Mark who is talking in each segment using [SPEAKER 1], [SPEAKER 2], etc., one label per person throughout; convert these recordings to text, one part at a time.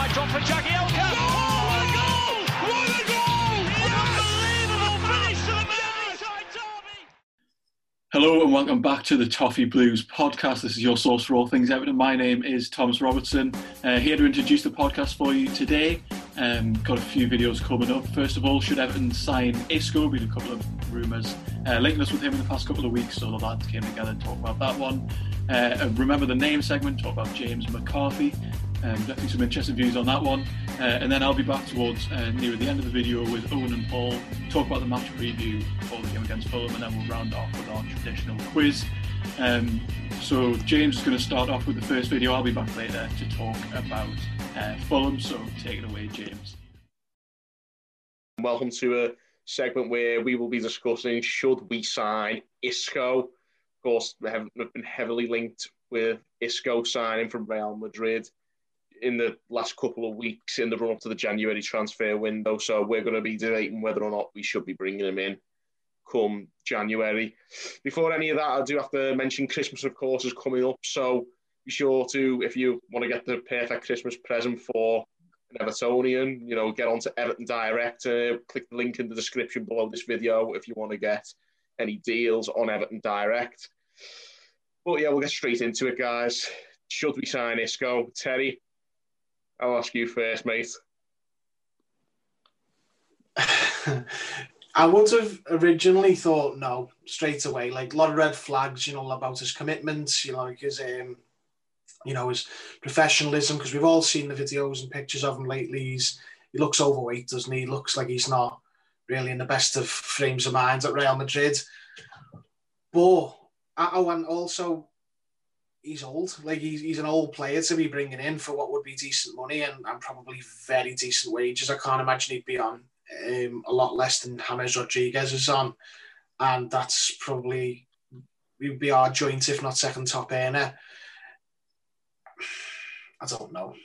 [SPEAKER 1] wide drop for Jagielka. Oh, what a goal! What a goal! Unbelievable finish to the Merseyside derby.
[SPEAKER 2] Hello and welcome back to the Toffee Blues podcast. This is your source for all things Everton. My name is Thomas Robertson, here to introduce the podcast for you today. Got a few videos coming up. First of all, should Everton sign Isco? Been a couple of rumours linking us with him in the past couple of weeks, so the lads came together and talked about that one. Remember the name segment, talk about James McCarthy. Definitely some interesting views on that one. And then I'll be back towards near the end of the video with Owen and Paul, talk about the match preview for the game against Fulham, and then we'll round off with our traditional quiz. So James is going to start off with the first video. I'll be back later to talk about Fulham, so take it away, James.
[SPEAKER 3] Welcome to a segment where we will be discussing should we sign Isco. Of course, we have been heavily linked with Isco signing from Real Madrid in the last couple of weeks in the run-up to the January transfer window. So we're going to be debating whether or not we should be bringing him in come January. Before any of that, I do have to mention Christmas, of course, is coming up. So be sure to, if you want to get the perfect Christmas present for an Evertonian, get onto Everton Direct. Click the link in the description below this video if you want to get any deals on Everton Direct. But yeah, we'll get straight into it, guys. Should we sign Isco? Terry, I'll ask you first, mate.
[SPEAKER 4] I would have originally thought no, straight away. Like a lot of red flags, about his commitment, like his professionalism, because we've all seen the videos and pictures of him lately. He looks overweight, doesn't he? He looks like he's not really in the best of frames of mind at Real Madrid. But, and also, he's old. Like, he's an old player to be bringing in for what would be decent money and probably very decent wages. I can't imagine he'd be on a lot less than James Rodriguez is on. And that's probably, would be our joint, if not second top earner. I don't know.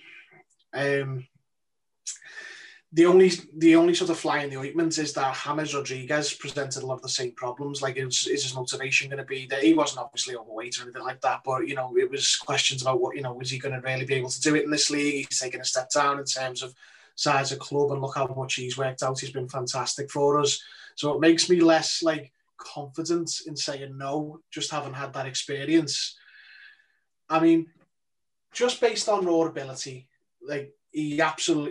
[SPEAKER 4] The only sort of fly in the ointment is that James Rodriguez presented a lot of the same problems. Like, is his motivation going to be that he wasn't obviously overweight or anything like that, but it was questions about what was he going to really be able to do it in this league? He's taken a step down in terms of size of club, and look how much he's worked out. He's been fantastic for us. So it makes me less confident in saying no, just having had that experience. I mean, just based on raw ability, he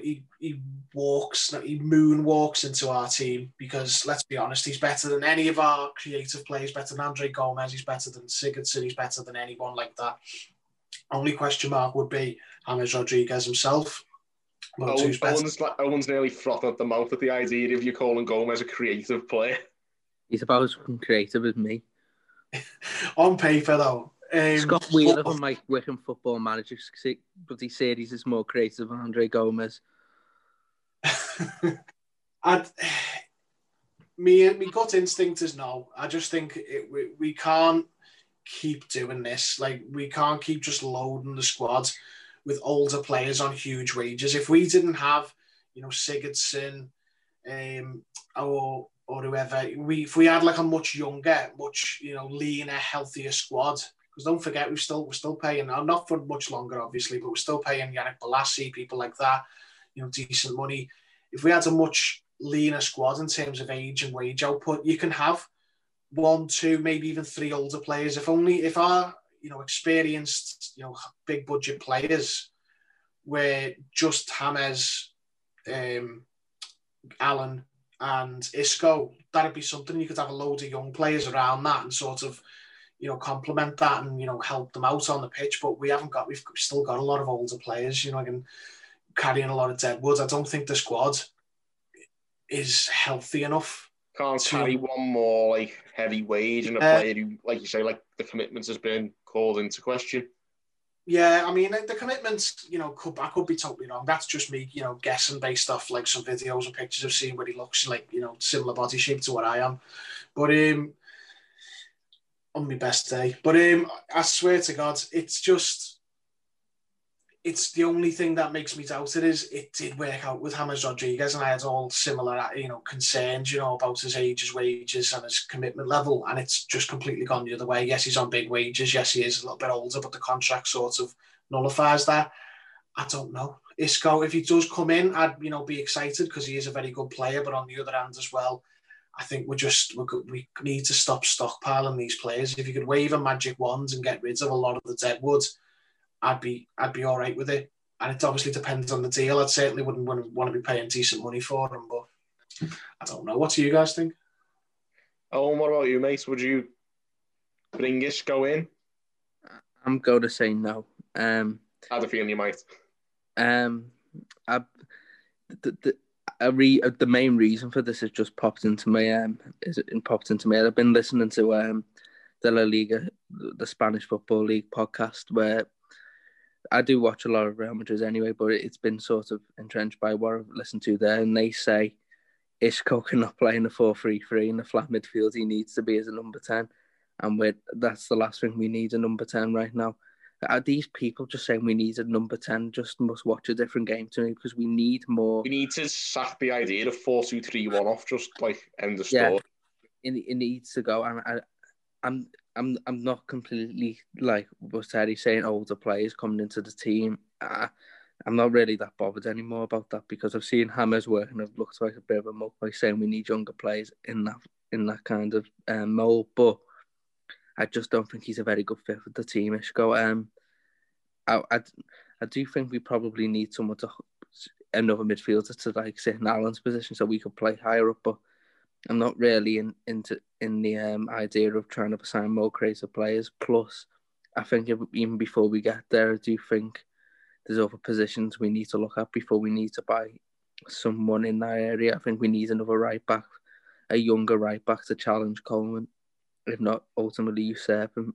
[SPEAKER 4] moonwalks into our team, because let's be honest, he's better than any of our creative players, better than Andre Gomez, he's better than Sigurdsson, he's better than anyone like that. Only question mark would be James Rodriguez himself.
[SPEAKER 3] Owen's nearly frothing at the mouth at the idea of you calling Gomez a creative player.
[SPEAKER 5] He's about as creative as me.
[SPEAKER 4] On paper, though.
[SPEAKER 5] Scott Wheeler from my Wickham Football Manager bloody series is more creative than Andre Gomez.
[SPEAKER 4] My gut instinct is no. I just think we can't keep doing this. We can't keep just loading the squad with older players on huge wages. If we didn't have, Sigurdsson, or whoever, if we had a much younger, much leaner, healthier squad. Because don't forget, we're still paying, not for much longer, obviously, but we're still paying Yannick Bolasie, people like that, decent money. If we had a much leaner squad in terms of age and wage output, you can have 1, 2, maybe even 3 older players. If our, experienced, big budget players were just James, Allen and Isco, that'd be something. You could have a load of young players around that and sort of, complement that and, help them out on the pitch. But we've still got a lot of older players, and carrying a lot of dead wood. I don't think the squad is healthy enough.
[SPEAKER 3] Can't carry one more heavy wage and a player who, like you say, the commitment has been called into question.
[SPEAKER 4] Yeah, I mean, the commitments, I could be totally wrong. That's just me, guessing based off some videos and pictures of seeing what he looks like, similar body shape to what I am. But on my best day. But I swear to God, it's the only thing that makes me doubt it is it did work out with James Rodriguez, and I had all similar, concerns, about his age, his wages and his commitment level, and it's just completely gone the other way. Yes, he's on big wages. Yes, he is a little bit older, but the contract sort of nullifies that. I don't know. Isco, if he does come in, I'd be excited because he is a very good player. But on the other hand as well, I think we need to stop stockpiling these players. If you could wave a magic wand and get rid of a lot of the dead wood, I'd be all right with it. And it obviously depends on the deal. I certainly wouldn't want to be paying decent money for them, but I don't know. What do you guys think?
[SPEAKER 3] Oh, what about you, mate? Would you bring Isco in?
[SPEAKER 5] I'm going to say no.
[SPEAKER 3] I had a feeling you might.
[SPEAKER 5] The main reason for this has just popped into my I've been listening to the La Liga, the Spanish Football League podcast, where I do watch a lot of Real Madrid anyway, but it's been sort of entrenched by what I've listened to there, and they say Isco cannot play in a 4-3-3 in the flat midfield. He needs to be as a number 10, and that's the last thing we need, a number 10 right now. Are these people just saying we need a number 10 just must watch a different game to me, because we need more.
[SPEAKER 3] We need to sack the idea of 4-2-3-1 off, just like end the story.
[SPEAKER 5] Yeah, it needs to go, and I'm not completely like what Terry's saying, older players coming into the team. I'm not really that bothered anymore about that, because I've seen Hammers work and it looks like a bit of a muck by saying we need younger players in that kind of mould. But I just don't think he's a very good fit for the team, Isco. I do think we probably need someone another midfielder to like sit in Alan's position so we could play higher up. But I'm not really in the idea of trying to sign more creative players. Plus, I think even before we get there, I do think there's other positions we need to look at before we need to buy someone in that area. I think we need another right back, a younger right back to challenge Coleman, if not ultimately usurp him.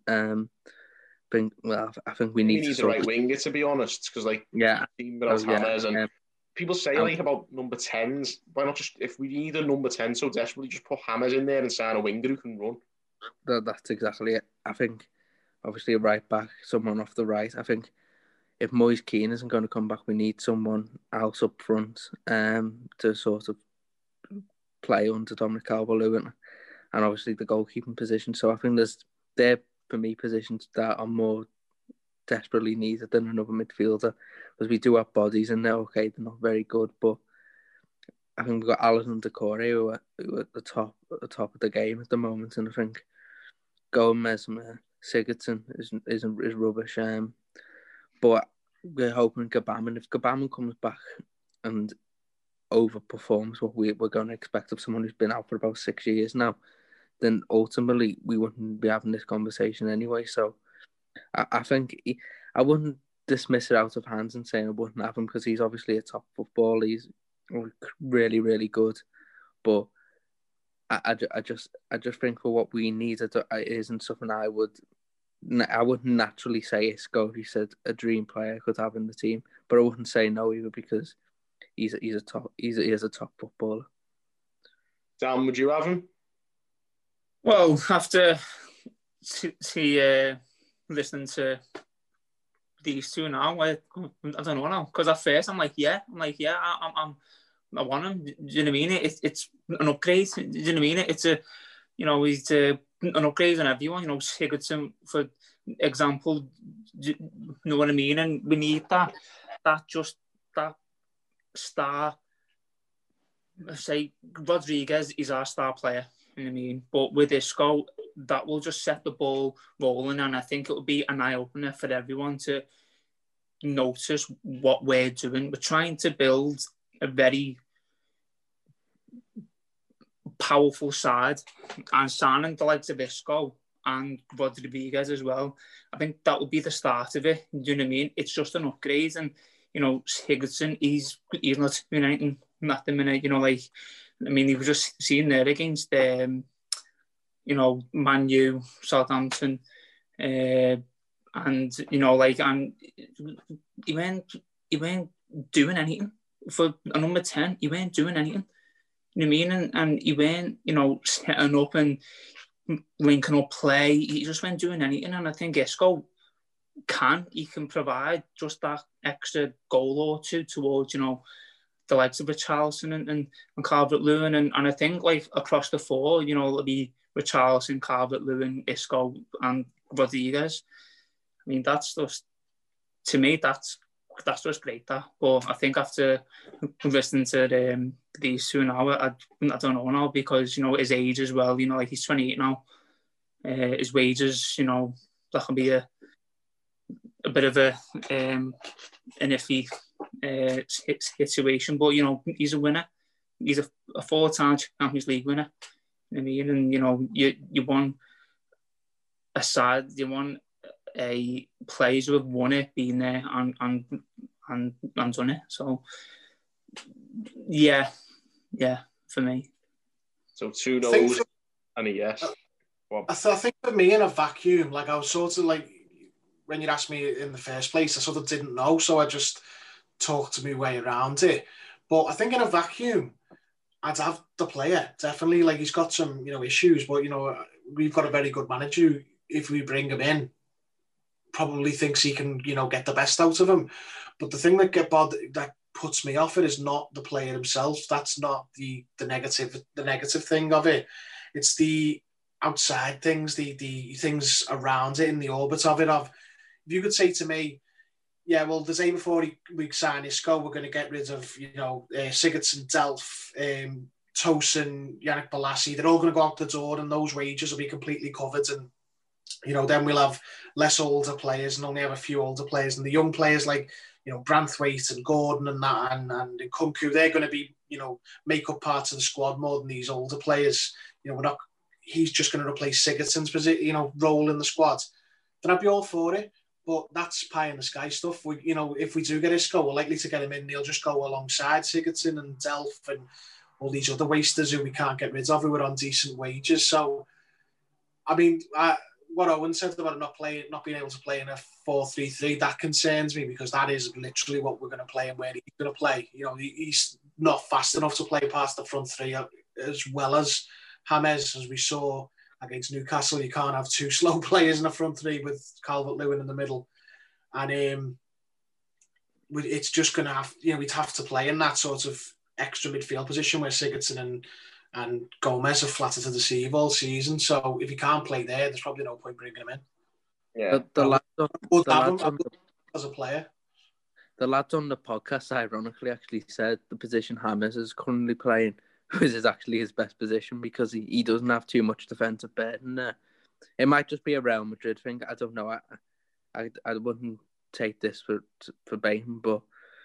[SPEAKER 5] I think we need
[SPEAKER 3] a right winger, to be honest, because Hammers and people say about number 10s. Why not just, if we need a number 10 so desperately, just put Hammers in there and sign a winger who can run?
[SPEAKER 5] That's exactly it. I think obviously a right back, someone off the right. I think if Moise Keane isn't going to come back, we need someone else up front to sort of play under Dominic Calvert-Lewin, and obviously the goalkeeping position. So I think they're for me positions that are more desperately needed than another midfielder, because we do have bodies in there. Okay, they're not very good, but I think we've got Alisson and Decore who are at the top of the game at the moment, and I think Gomez, Sigurdsson is rubbish. But we're hoping Gbamin, if Gbamin comes back and overperforms what we're going to expect of someone who's been out for about 6 years now, then ultimately we wouldn't be having this conversation anyway. So I think I wouldn't dismiss it out of hands and saying I wouldn't have him, because he's obviously a top footballer. He's really, really good. But I just think for what we need, it isn't something I wouldn't naturally say Isco if he said a dream player could have in the team, but I wouldn't say no either, because he is a top footballer.
[SPEAKER 3] Dan, would you have him?
[SPEAKER 6] Well, after listening to these two now, I don't know now, because at first I want him. Do you know what I mean? It's an upgrade. Do you know what I mean? It's he's an upgrade on everyone. Sigurdsson, for example. Do you know what I mean? And we need that star. I say Rodriguez is our star player. You know what I mean? But with Isco, that will just set the ball rolling, and I think it will be an eye-opener for everyone to notice what we're doing. We're trying to build a very powerful side, and signing the likes of Isco and Rodriguez as well, I think that will be the start of it. Do you know what I mean? It's just an upgrade, and Sigurdsson, he's not doing anything at the minute. He was just seen there against Man U, Southampton, and and he weren't doing anything for a number 10. He weren't doing anything. You know what I mean? And he weren't, setting up and linking up play. He just weren't doing anything. And I think Isco can provide just that extra goal or two towards, the likes of Richarlison and Calvert-Lewin. And I think, across the four, it'll be Richarlison, Calvert-Lewin, Isco and Rodriguez. I mean, that's just, to me, that's that's just great. That, but I think after listening to these two now, I don't know now, because his age as well. Like he's 28 now. His wages, that can be a bit of an iffy situation. But he's a winner. He's a 4-time Champions League winner. I mean, and you want a side, you want a players who have won it, been there and done it. So yeah, for me.
[SPEAKER 3] So 2 no's and a yes.
[SPEAKER 4] I think for me, in a vacuum, like I was sort of like, when you asked me in the first place, I sort of didn't know, so I just talked my way around it. But I think in a vacuum, I'd have the player, definitely. Like, he's got some, issues, but, we've got a very good manager. If we bring him in, probably thinks he can, get the best out of him. But the thing that puts me off it is not the player himself. That's not the negative thing of it. It's the outside things, the things around it, in the orbit of it. If you could say to me, yeah, well, the day before we sign Isco, we're going to get rid of, Sigurdsson, Delph, Tosin, Yannick Bolasie. They're all going to go out the door, and those wages will be completely covered. And, then we'll have less older players and only have a few older players. And the young players like, Branthwaite and Gordon and that, and Nkunku, they're going to be, make up parts of the squad more than these older players. He's just going to replace Sigurdsson's position, role in the squad. Then I'd be all for it. But that's pie in the sky stuff. If we do get Isco, we're likely to get him in. He'll just go alongside Sigurdsson and Delph and all these other wasters who we can't get rid of, who are on decent wages. So, I mean, what Owen said about not being able to play in a 4-3-3, that concerns me, because that is literally what we're going to play and where he's going to play. He's not fast enough to play past the front three as well as James, as we saw against Newcastle. You can't have 2 slow players in the front three with Calvert-Lewin in the middle. And it's just going to have, we'd have to play in that sort of extra midfield position where Sigurdsson and Gomez have flattered to deceive all season. So if he can't play there, there's probably no point bringing him in.
[SPEAKER 3] Yeah.
[SPEAKER 4] The lads as a player.
[SPEAKER 5] The lads on the podcast, ironically, actually said the position James is currently playing is actually his best position, because he doesn't have too much defensive burden there. It might just be a Real Madrid thing. I don't know. I wouldn't take this for Bain, but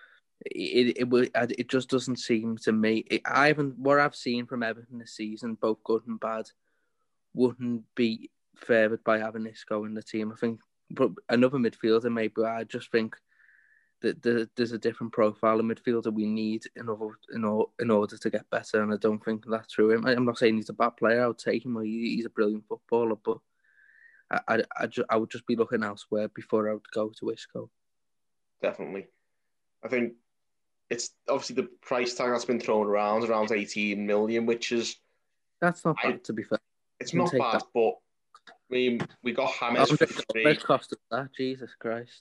[SPEAKER 5] it just doesn't seem to me. What I've seen from Everton this season, both good and bad, wouldn't be favoured by having Isco in the team. I think, but another midfielder maybe. I just think that there's a different profile of midfielder we need in order to get better, and I don't think that's through him. I'm not saying he's a bad player. I would take him. He's a brilliant footballer, but I would just be looking elsewhere before I would go to Isco.
[SPEAKER 3] Definitely. I think it's obviously the price tag that's been thrown around 18 million, which is...
[SPEAKER 5] That's not bad, to be fair.
[SPEAKER 3] It's not bad, but I mean, we got James for free.
[SPEAKER 5] Let's cost us that, Jesus Christ.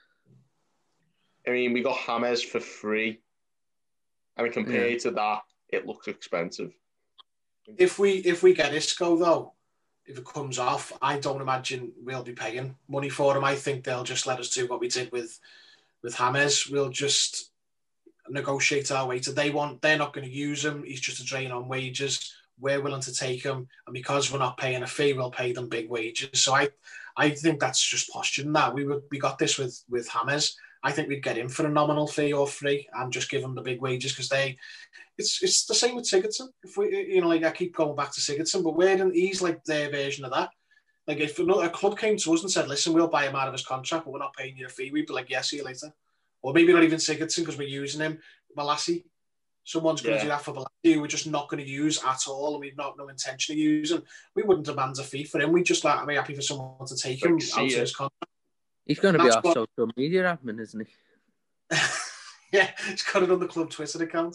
[SPEAKER 3] I mean, we got James for free. I mean, compared to that, it looks expensive.
[SPEAKER 4] If we get Isco, though, if it comes off, I don't imagine we'll be paying money for him. I think they'll just let us do what we did with James. We'll just negotiate our way to. They're not going to use him. He's just a drain on wages. We're willing to take him, and because we're not paying a fee, we'll pay them big wages. So I think that's just posturing. That we got this with James. I think we'd get him for a nominal fee or free and just give him the big wages, because it's the same with Sigurdsson. If we, I keep going back to Sigurdsson, but he's like their version of that. Like, if a club came to us and said, listen, we'll buy him out of his contract, but we're not paying you a fee, we'd be like, yeah, see you later. Or maybe not even Sigurdsson, because we're using him. Bolasie. Someone's going to do that for Bolasie, who we're just not going to use at all, and we've no intention of using. We wouldn't demand a fee for him. We'd just be happy for someone to take him out of his contract.
[SPEAKER 5] He's going to be our social media admin, isn't he?
[SPEAKER 4] Yeah, he's got it on the club Twitter account.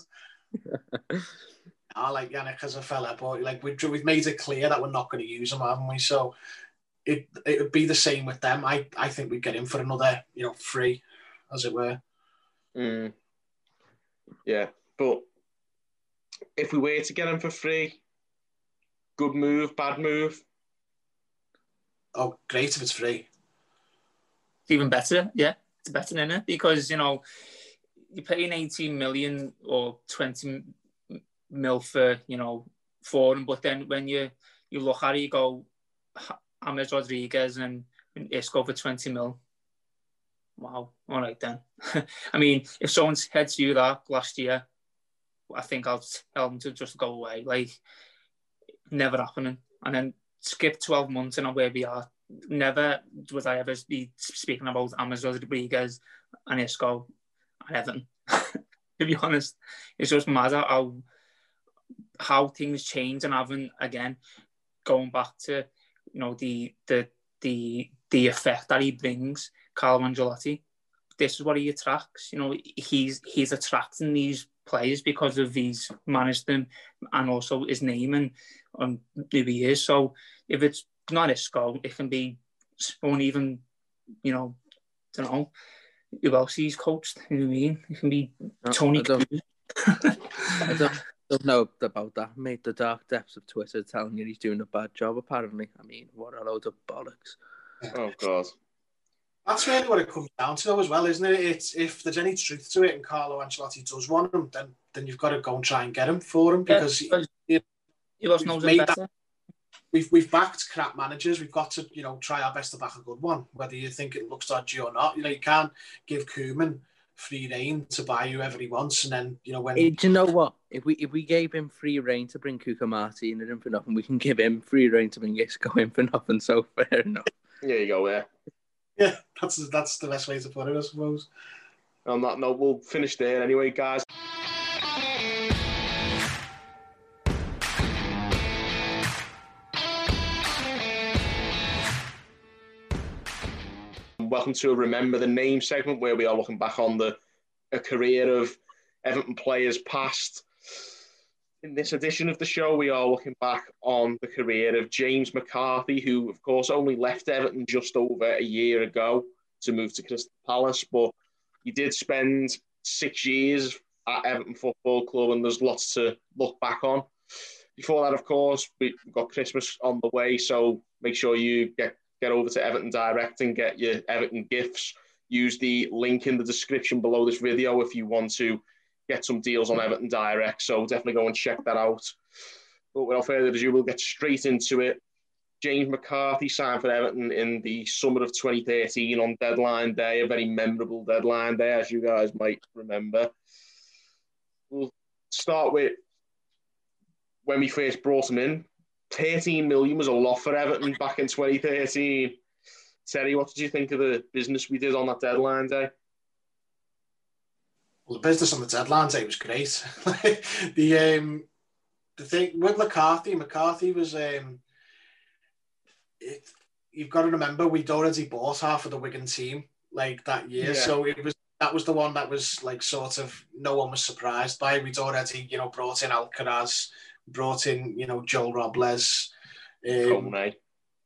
[SPEAKER 4] I like Yannick as a fella, but we've made it clear that we're not going to use him, haven't we? So it would be the same with them. I think we'd get him for another, free, as it were.
[SPEAKER 3] Yeah, but if we were to get him for free, good move, bad move?
[SPEAKER 4] Oh, great if it's free.
[SPEAKER 6] Even better, yeah. better than it, because you're paying 18 million or 20 mil for him, but then when you look at it, you go James Rodriguez and Isco for 20 mil. Wow, all right then. I mean, if someone said to you that last year, I think I'll tell them to just go away. Like, never happening. And then skip 12 months and where we are. Never would I ever be speaking about James Rodriguez and Isco and Everton. To be honest, it's just mad how things change, and having, again, going back to the effect that he brings, Carlo Ancelotti. This is what he attracts. He's attracting these players because of he's managed them, and also his name and who he is. So if it's not Isco, it can be someone even, don't know who else he's coached. You know what I mean? It can be Tony Cruz.
[SPEAKER 5] I don't know about that, mate. The dark depths of Twitter telling you he's doing a bad job, apparently. I mean, what a load of bollocks.
[SPEAKER 3] Oh, God.
[SPEAKER 4] That's really what it comes down to, though, as well, isn't it? It's if there's any truth to it and Carlo Ancelotti does want him, then you've got to go and try and get him for him, because
[SPEAKER 6] he was no better.
[SPEAKER 4] We've backed crap managers. We've got to try our best to back a good one, whether you think it looks dodgy or not. You can't give Koeman free reign to buy whoever he wants, and then when.
[SPEAKER 5] Do you know what? If we gave him free reign to bring Cuca Martin in for nothing, we can give him free reign to bring Isco in for nothing. So fair enough.
[SPEAKER 3] There you go.
[SPEAKER 4] Yeah, that's the best way to put it, I suppose.
[SPEAKER 3] On that note, we'll finish there anyway, guys. Welcome to a Remember the Name segment, where we are looking back on a career of Everton players past. In this edition of the show, we are looking back on the career of James McCarthy, who, of course, only left Everton just over a year ago to move to Crystal Palace, but he did spend 6 years at Everton Football Club, and there's lots to look back on. Before that, of course, we've got Christmas on the way, so make sure you get over to Everton Direct and get your Everton gifts. Use the link in the description below this video if you want to get some deals on Everton Direct, so definitely go and check that out. But without further ado, we'll get straight into it. James McCarthy signed for Everton in the summer of 2013 on deadline day, a very memorable deadline day, as you guys might remember. We'll start with when we first brought him in. 13 million was a lot for Everton back in 2013. Terry, what did you think of the business we did on that deadline day?
[SPEAKER 4] Well, the business on the deadline day was great. The thing with McCarthy was you've got to remember we'd already bought half of the Wigan team that year, so that was the one that was sort of no one was surprised by. We'd already brought in Alcaraz, brought in Joel Robles, Kone,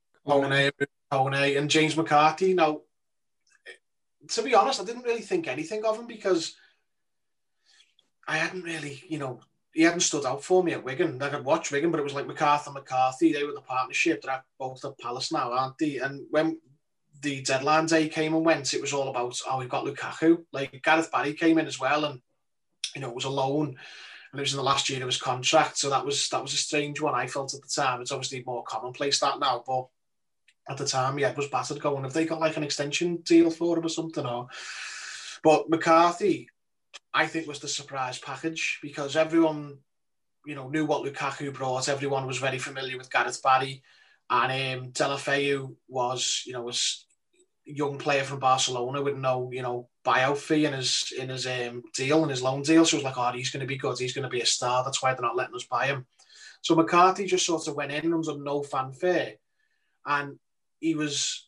[SPEAKER 4] and James McCarthy. Now, to be honest, I didn't really think anything of him because I hadn't really, he hadn't stood out for me at Wigan. I could watch Wigan, but it was like McCarthy, they were the partnership. They're both at Palace now, aren't they? And when the deadline day came and went, it was all about, we've got Lukaku. Gareth Barry came in as well, and, it was a loan, and it was in the last year of his contract. So that was a strange one, I felt at the time. It's obviously more commonplace that now, but at the time, he was battered going, have they got an extension deal for him or something? But McCarthy, I think, was the surprise package because everyone, knew what Lukaku brought. Everyone was very familiar with Gareth Barry, and Deulofeu was, a young player from Barcelona with no, buyout fee in his deal, in his loan deal. So it was like, he's going to be good. He's going to be a star. That's why they're not letting us buy him. So McCarthy just sort of went in under no fanfare, and he was.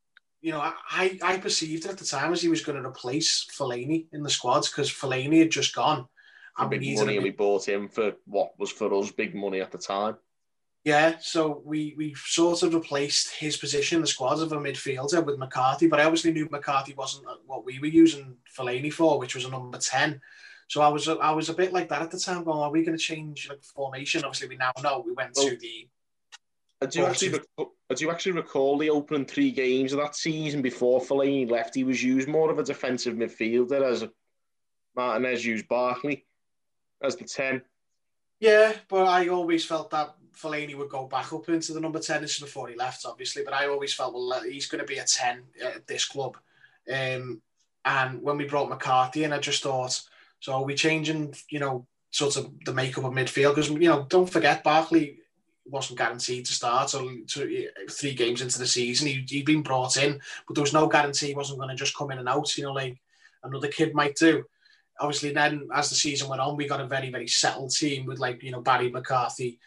[SPEAKER 4] I perceived it at the time as he was going to replace Fellaini in the squad because Fellaini had just gone.
[SPEAKER 3] And we bought him for what was for us big money at the time.
[SPEAKER 4] Yeah, so we sort of replaced his position in the squad of a midfielder with McCarthy, but I obviously knew McCarthy wasn't what we were using Fellaini for, which was a number 10. So I was a bit like that at the time, going, are we going to change formation? Obviously, we now know we went to the
[SPEAKER 3] I do actually recall the opening 3 games of that season before Fellaini left. He was used more of a defensive midfielder, as Martinez used Barkley as the 10.
[SPEAKER 4] Yeah, but I always felt that Fellaini would go back up into the number 10 before he left, obviously. But I always felt, well, he's going to be a 10 at this club. And when we brought McCarthy in, I just thought, so are we changing, sort of the makeup of midfield? Because, don't forget, Barkley wasn't guaranteed to start so 3 games into the season. He'd been brought in, but there was no guarantee he wasn't going to just come in and out, like another kid might do. Obviously, then as the season went on, we got a very, very settled team with Barry, McCarthy,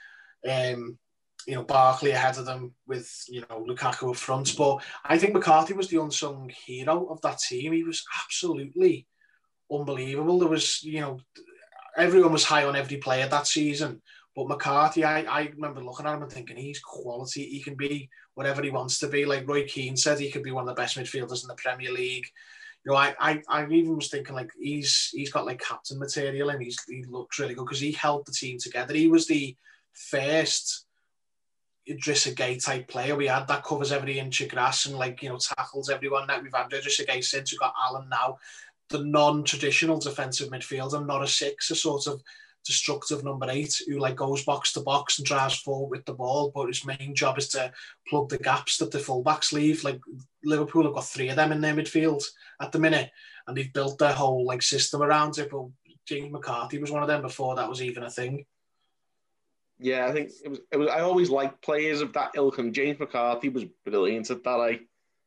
[SPEAKER 4] Barkley ahead of them with Lukaku up front. But I think McCarthy was the unsung hero of that team. He was absolutely unbelievable. There was everyone was high on every player that season. But McCarthy, I remember looking at him and thinking he's quality. He can be whatever he wants to be. Like Roy Keane said, he could be one of the best midfielders in the Premier League. I even was thinking he's got captain material and he looks really good because he held the team together. He was the first Idrissa Gueye type player we had that covers every inch of grass and tackles everyone. Now we've had Idrissa Gueye since, we've got Alan now, the non-traditional defensive midfielder, not a 6, a sort of destructive number 8 who goes box to box and drives forward with the ball, but his main job is to plug the gaps that the fullbacks leave. Liverpool have got 3 of them in their midfield at the minute, and they've built their whole system around it. But James McCarthy was one of them before that was even a thing.
[SPEAKER 3] Yeah, I think it was. I always liked players of that ilk, and James McCarthy was brilliant at that.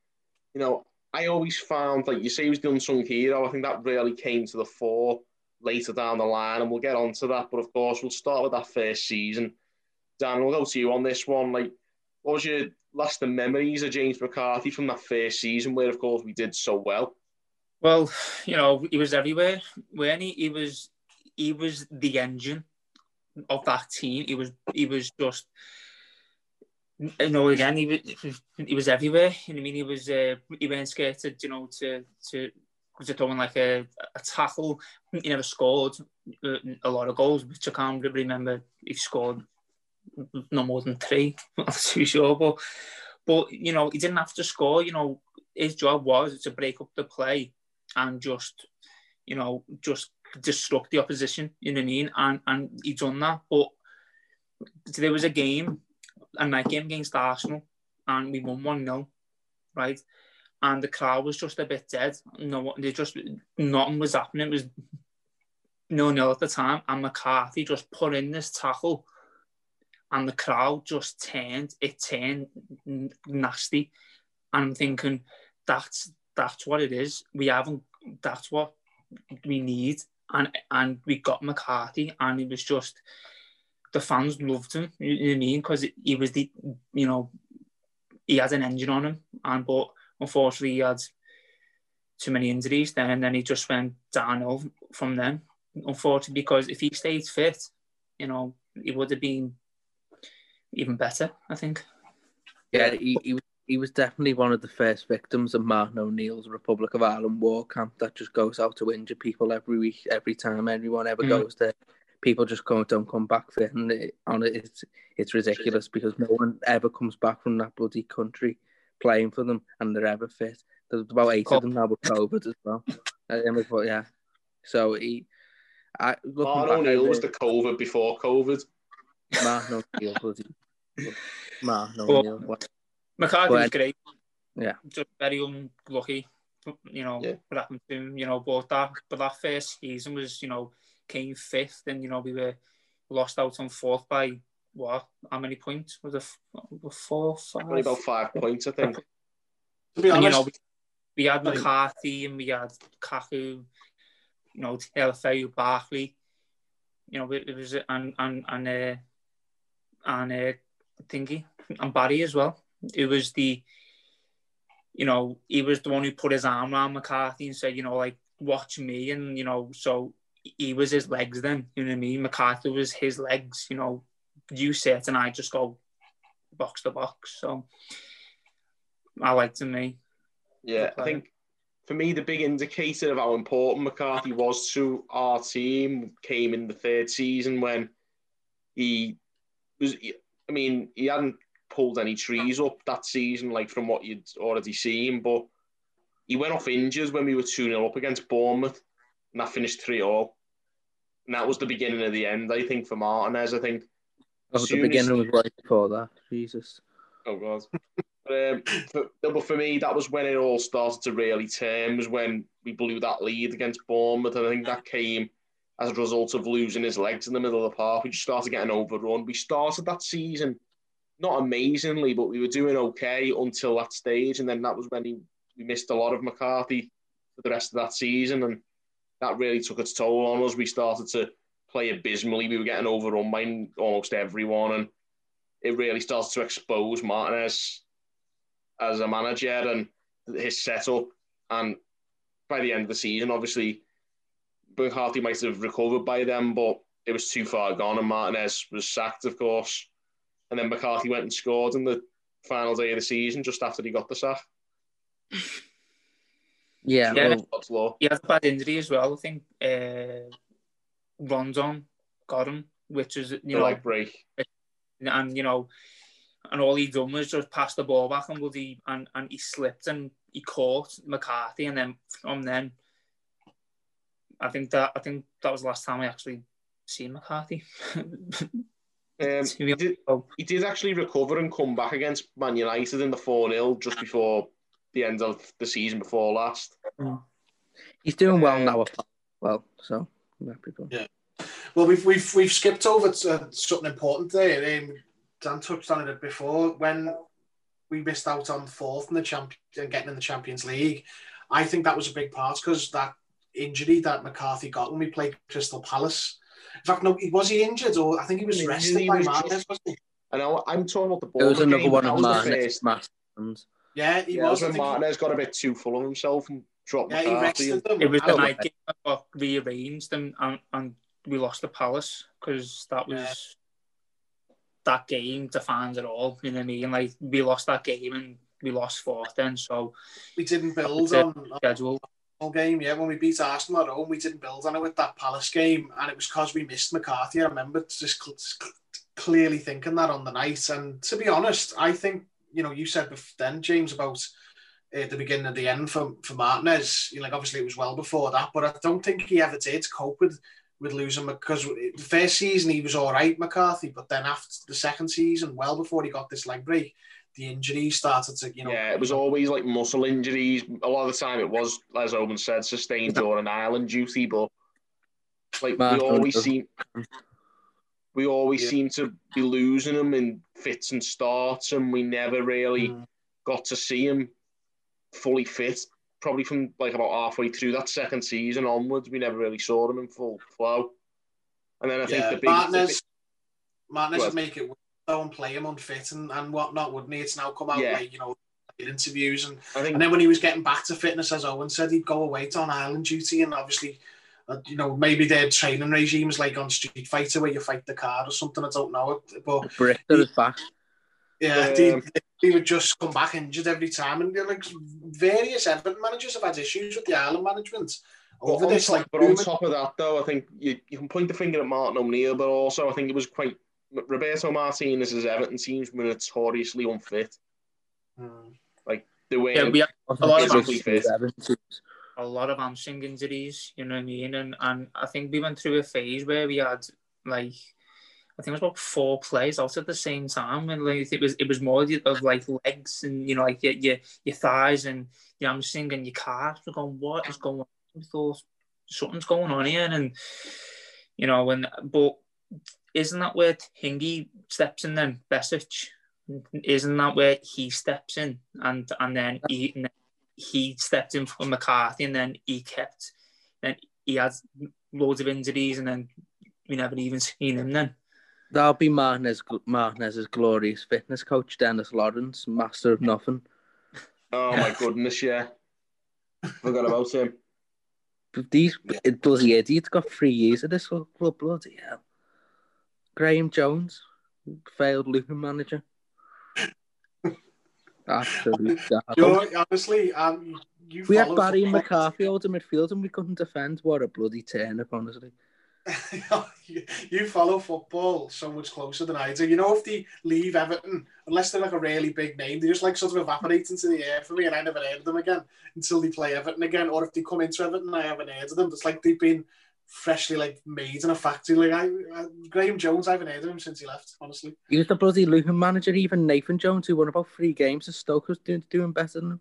[SPEAKER 3] I always found, you say, he was the unsung hero. I think that really came to the fore later down the line, and we'll get on to that. But of course, we'll start with that first season. Dan, we'll go to you on this one. What was your lasting memories of James McCarthy from that first season, where of course we did so well?
[SPEAKER 6] Well, he was everywhere, weren't he? He was the engine of that team. He was just, again, he was everywhere. You know what I mean? He weren't scared to throwing a tackle. He never scored a lot of goals, which I can't remember. He scored no more than 3. I'm not too sure, but he didn't have to score. His job was to break up the play and just disrupt the opposition. You know what I mean? And he done that. But there was a night game against Arsenal, and we won 1-0, right? And the crowd was just a bit dead. Nothing was happening. It was 0-0 at the time, and McCarthy just put in this tackle, and the crowd just turned. It turned nasty, and I'm thinking that's what it is. That's what we need, and we got McCarthy, and it was just the fans loved him. You know what I mean? Because he was he had an engine on him, but unfortunately, he had too many injuries then, and then he just went downhill from then. Unfortunately, because if he stayed fit, he would have been even better, I think.
[SPEAKER 5] Yeah, he was definitely one of the first victims of Martin O'Neill's Republic of Ireland war camp that just goes out to injure people every week, every time anyone ever goes there. People just don't come back fit, and it's ridiculous because no one ever comes back from that bloody country playing for them, and they're ever fit. There's about 8 of them now with COVID as well. Yeah, so
[SPEAKER 3] Martin O'Neill was the COVID before COVID.
[SPEAKER 5] Martin O'Neill.
[SPEAKER 6] McCarthy was great.
[SPEAKER 5] Yeah,
[SPEAKER 6] just very unlucky. What happened to him. But that first season was came 5th, and we lost out on 4th by what? How many points? Was it 4, 5?
[SPEAKER 3] Only about 5 points, I think.
[SPEAKER 4] To be honest,
[SPEAKER 6] we had McCarthy and we had Kaku, LFA, Barkley. It was and Thingy and Barry as well. It was he was the one who put his arm around McCarthy and said, watch me, and so he was his legs then. You know what I mean? McCarthy was his legs. You sit and I just go box to box. So I liked him.
[SPEAKER 3] Yeah, I think for me the big indicator of how important McCarthy was to our team came in the 3rd season when he hadn't pulled any trees up that season, like from what you'd already seen. But he went off injured when we were 2-0 up against Bournemouth, and that finished 3-3. And that was the beginning of the end, I think, for Martinez. I think.
[SPEAKER 5] Oh, the beginning was right before that. Jesus.
[SPEAKER 3] Oh, God. But for me, that was when it all started to really turn, was when we blew that lead against Bournemouth. And I think that came as a result of losing his legs in the middle of the park. We just started getting overrun. We started that season, not amazingly, but we were doing okay until that stage. And then that was when we missed a lot of McCarthy for the rest of that season. And that really took its toll on us. We started to play abysmally. We were getting overrun by almost everyone. And it really started to expose Martinez as a manager and his setup. And by the end of the season, obviously, McCarthy might have recovered by then, but it was too far gone, and Martinez was sacked, of course. And then McCarthy went and scored in the final day of the season, just after he got the sack.
[SPEAKER 5] Yeah.
[SPEAKER 6] He had a bad injury as well, I think. Rondon got him, which is,
[SPEAKER 3] leg break.
[SPEAKER 6] And, and all he done was just pass the ball back and he slipped and he caught McCarthy, and then from then, I think that was the last time I actually seen McCarthy.
[SPEAKER 3] He did actually recover and come back against Man United in the 4-0 just before the end of the season before last.
[SPEAKER 5] He's doing well now. Well, so people.
[SPEAKER 4] Yeah. Well, we've skipped over to something important there. Dan touched on it before. When we missed out on fourth in the and getting in the Champions League, I think that was a big part because that injury that McCarthy got when we played Crystal Palace. In fact, no, was he injured, or I think he was rested by Martinez, wasn't he?
[SPEAKER 3] I know. I'm talking about the ball.
[SPEAKER 5] There was another one of
[SPEAKER 3] Martinez.
[SPEAKER 4] Yeah, he was.
[SPEAKER 3] When Martinez got a bit too full of himself and dropped McCarthy.
[SPEAKER 6] He was the night game that got rearranged and we lost the Palace because that was that game defines it all. You know what I mean? Like, we lost that game and we lost fourth then, so
[SPEAKER 4] we didn't build on schedule. Game, when we beat Arsenal at home, we didn't build on it with that Palace game, and it was because we missed McCarthy. I remember just clearly thinking that on the night. And to be honest, I think you said then, James, about the beginning of the end for Martinez. Obviously it was well before that, but I don't think he ever did cope with losing, because the first season he was all right, McCarthy, but then after the second season, well before he got this leg break, the injuries started to,
[SPEAKER 3] Yeah, it was always like muscle injuries. A lot of the time it was, as Owen said, sustained during Ireland duty, but like we always seem to be losing him in fits and starts, and we never really got to see him fully fit. Probably from like about halfway through that second season onwards, we never really saw him in full flow. And then I think the big
[SPEAKER 4] Martinez would make it and play him unfit and whatnot, wouldn't he? It's now come out in interviews, and then when he was getting back to fitness, as Owen said, he'd go away on Ireland duty, and obviously, maybe their training regime is like on Street Fighter where you fight the card or something. I don't know, but
[SPEAKER 5] Brichter is back.
[SPEAKER 4] Yeah, he would just come back injured every time, and like various Everton managers have had issues with the Ireland management over this.
[SPEAKER 3] But on top of that, though, I think you can point the finger at Martin O'Neill, but also I think it was quite. Roberto Martinez's Everton teams were notoriously unfit. Like they were fit.
[SPEAKER 6] A lot of hamstring injuries, you know what I mean? And I think we went through a phase where we had I think it was about 4 players out at the same time, and like it was more of like legs and like your thighs and your hamstring and your calves. We're going, what is going on? We thought something's going on here, and but. Isn't that where Hingy steps in then, Besic? Isn't that where he steps in and then he stepped in for McCarthy, and then he had loads of injuries, and then we never even seen him then.
[SPEAKER 5] That'll be Martinez's glorious fitness coach, Dennis Lawrence, master of nothing.
[SPEAKER 3] Oh my goodness, yeah. Forgot about him.
[SPEAKER 5] These bloody idiots got 3 years of this club, bloody hell. Graham Jones, failed Luton manager. Absolutely.
[SPEAKER 4] Honestly,
[SPEAKER 5] we had Barry McCarthy out of midfield and we couldn't defend. What a bloody turnip, honestly.
[SPEAKER 4] You follow football so much closer than I do. You know, if they leave Everton, unless they're like a really big name, they just like sort of evaporate into the air for me, and I never heard of them again until they play Everton again. Or if they come into Everton, I haven't heard of them. It's like they've been freshly like made in a factory. Like Graham Jones, I haven't heard of him since he left. Honestly,
[SPEAKER 5] He was the bloody Luton manager. Even Nathan Jones, who won about 3 games at Stoke, was doing better than him.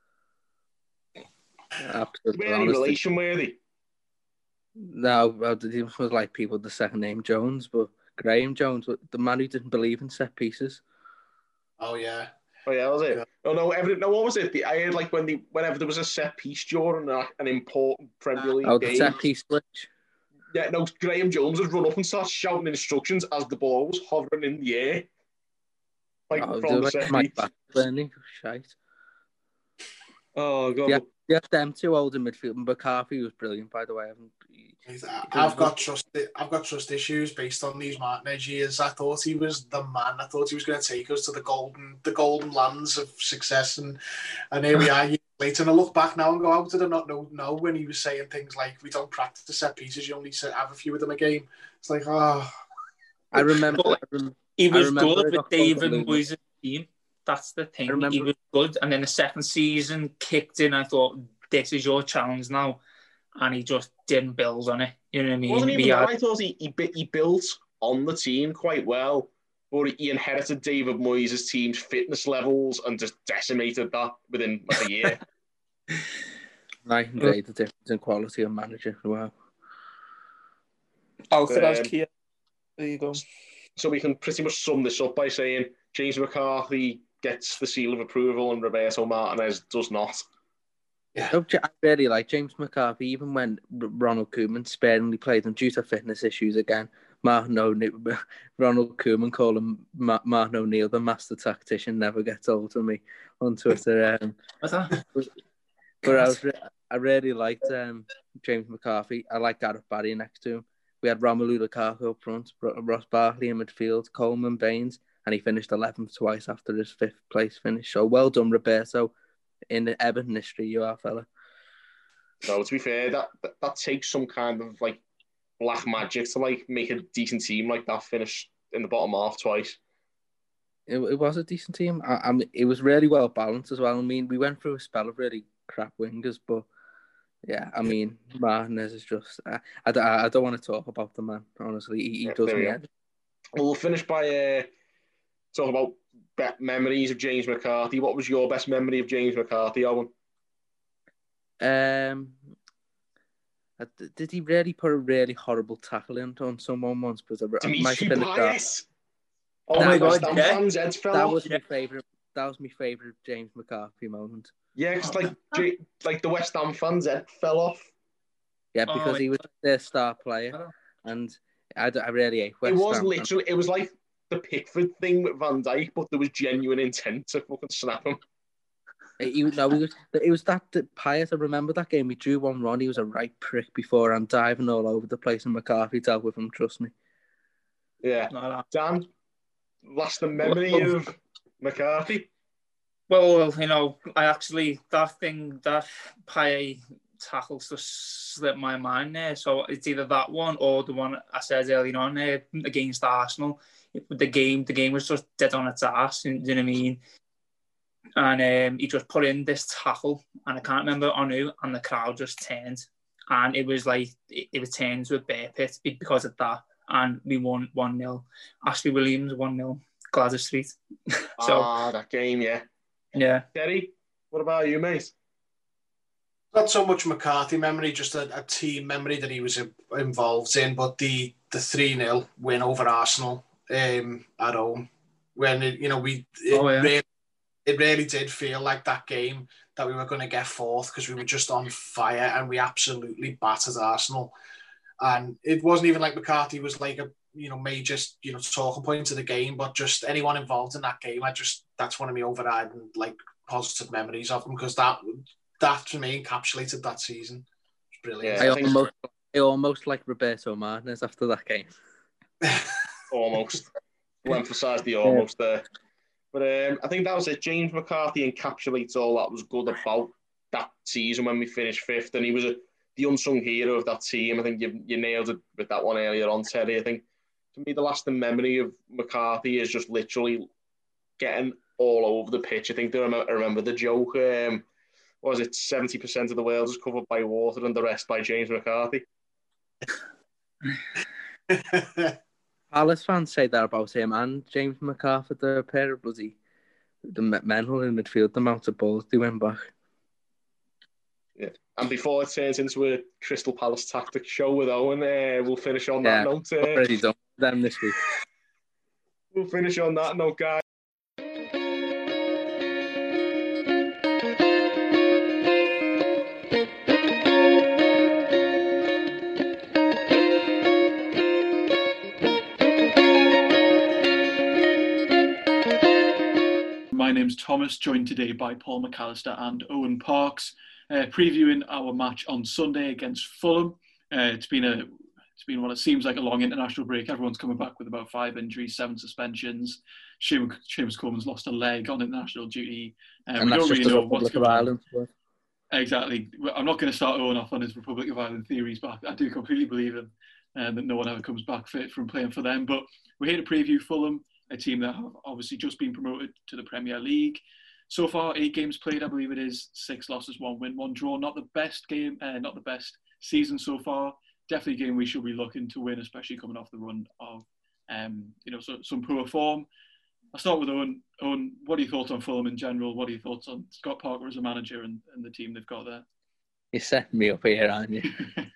[SPEAKER 5] Absolutely.
[SPEAKER 3] Any relation worthy?
[SPEAKER 5] No, well, it was like people with the second name Jones, but Graham Jones, the man who didn't believe in set pieces.
[SPEAKER 4] oh yeah.
[SPEAKER 3] Oh yeah, was it?
[SPEAKER 4] Yeah.
[SPEAKER 3] Oh no, no. What was it? I heard like whenever there was a set piece during an important Premier League
[SPEAKER 5] Oh,
[SPEAKER 3] game.
[SPEAKER 5] the set piece switch.
[SPEAKER 3] Yeah, no. Graham Jones would run up and start shouting instructions as the ball was hovering in the air, like from the set piece.
[SPEAKER 5] Burnley, shite.
[SPEAKER 3] Oh god.
[SPEAKER 5] Yeah, them two older midfield. McCarthy was brilliant, by the way.
[SPEAKER 4] I've got trust issues based on these Martinez years. I thought he was the man. I thought he was going to take us to the golden lands of success, and here we are years later. And I look back now and go, how did I not know when he was saying things like, "We don't practice set pieces. You only have a few of them a game." It's like, oh.
[SPEAKER 5] I remember.
[SPEAKER 6] He was good with David Moyes' team. That's the thing. He was good, and then the second season kicked in. I thought, this is your challenge now, and he just didn't build on it. You know what I mean?
[SPEAKER 3] Wasn't even that. I thought he built on the team quite well, but he inherited David Moyes' team's fitness levels and just decimated that within like a year.
[SPEAKER 5] Night and day, the difference in quality of manager. Wow.
[SPEAKER 6] Alfred has Kia. There you go.
[SPEAKER 3] So we can pretty much sum this up by saying James McCarthy gets the seal of approval and Roberto Martinez does not.
[SPEAKER 5] Yeah. I really like James McCarthy, even when Ronald Koeman sparingly played him due to fitness issues again. Ronald Koeman called him Martin O'Neill, the master tactician, never gets old to me on Twitter.
[SPEAKER 6] What's that?
[SPEAKER 5] But I really liked James McCarthy. I like Gareth Barry next to him. We had Romelu Lukaku up front, Ross Barkley in midfield, Coleman, Baines, and he finished 11th twice after his 5th place finish. So well done, Roberto. In the Everton history, you are, fella.
[SPEAKER 3] No, to be fair, that takes some kind of like black magic to like make a decent team like that finish in the bottom half twice.
[SPEAKER 5] It was a decent team. I mean, it was really well balanced as well. I mean, we went through a spell of really crap wingers, but yeah, I mean, Martinez is just. I don't want to talk about the man. Honestly, he does me head.
[SPEAKER 3] We'll finish by talking about memories of James McCarthy. What was your best memory of James McCarthy, Owen?
[SPEAKER 5] Did he really put a really horrible tackle in on someone once?
[SPEAKER 3] Dimitri Payet.
[SPEAKER 6] Oh my God!
[SPEAKER 5] That was my favourite. That was my favourite James McCarthy moment.
[SPEAKER 3] Yeah, because like the West Ham fans' head fell off.
[SPEAKER 5] Yeah, because he was their star player, and I really hate West Ham.
[SPEAKER 3] It was literally. It was like the Pickford thing with Van Dijk, but there was genuine intent to fucking snap him.
[SPEAKER 5] It was that Payet. I remember that game. We drew 1-1. He was a right prick before and diving all over the place, and McCarthy dealt with him. Trust me.
[SPEAKER 3] Yeah, Dan, lasting memory of McCarthy.
[SPEAKER 6] Well, you know, that Payet tackles just slipped my mind there. So it's either that one or the one I said earlier on there against Arsenal. The game was just dead on its ass. You know what I mean? And he just put in this tackle, and I can't remember on who, and the crowd just turned, and it was like it was turned to a bear pit because of that, and we won 1-0. Ashley Williams 1-0, Gladys Street. So
[SPEAKER 3] that game, yeah. Terry, what about you, mate?
[SPEAKER 4] Not so much McCarthy memory, just a team memory that he was involved in, but the 3-0 win over Arsenal at home, when it really did feel like that game that we were going to get fourth because we were just on fire and we absolutely battered Arsenal. And it wasn't even like McCarthy was like a major talking point of the game, but just anyone involved in that game, that's one of my overriding like positive memories of them, because that to me encapsulated that season. It's brilliant.
[SPEAKER 5] Yeah, I almost like Roberto Martinez after that game.
[SPEAKER 3] Almost. We'll emphasise the almost there. But I think that was it. James McCarthy encapsulates all that was good about that season when we finished 5th, and he was the unsung hero of that team. I think you nailed it with that one earlier on, Terry. I think, to me, the lasting memory of McCarthy is just literally getting all over the pitch. I think I remember the joke, what was it, 70% of the world is covered by water and the rest by James McCarthy.
[SPEAKER 5] Palace fans say that about him and James McCarthy, the pair of the mental in midfield, the amount of balls they win back.
[SPEAKER 3] Yeah. And before it turns into a Crystal Palace tactics show with Owen, we'll finish on that note.
[SPEAKER 5] Already done with them this week.
[SPEAKER 3] We'll finish on that note, guys.
[SPEAKER 2] My name's Thomas, joined today by Paul McAllister and Owen Parks, previewing our match on Sunday against Fulham. It's been what it seems like a long international break. Everyone's coming back with about 5 injuries, 7 suspensions. Seamus Coleman's lost a leg on international duty.
[SPEAKER 5] And we don't really know what's going on.
[SPEAKER 2] Exactly. I'm not going to start Owen off on his Republic of Ireland theories, but I do completely believe him that no one ever comes back fit from playing for them. But we're here to preview Fulham, a team that have obviously just been promoted to the Premier League. So far, 8 games played, I believe it is. 6 losses, 1 win, 1 draw. Not the best game, not the best season so far. Definitely a game we should be looking to win, especially coming off the run of some poor form. I'll start with Owen. Owen, what are your thoughts on Fulham in general? What are your thoughts on Scott Parker as a manager and the team they've got there?
[SPEAKER 5] You're setting me up here, aren't you?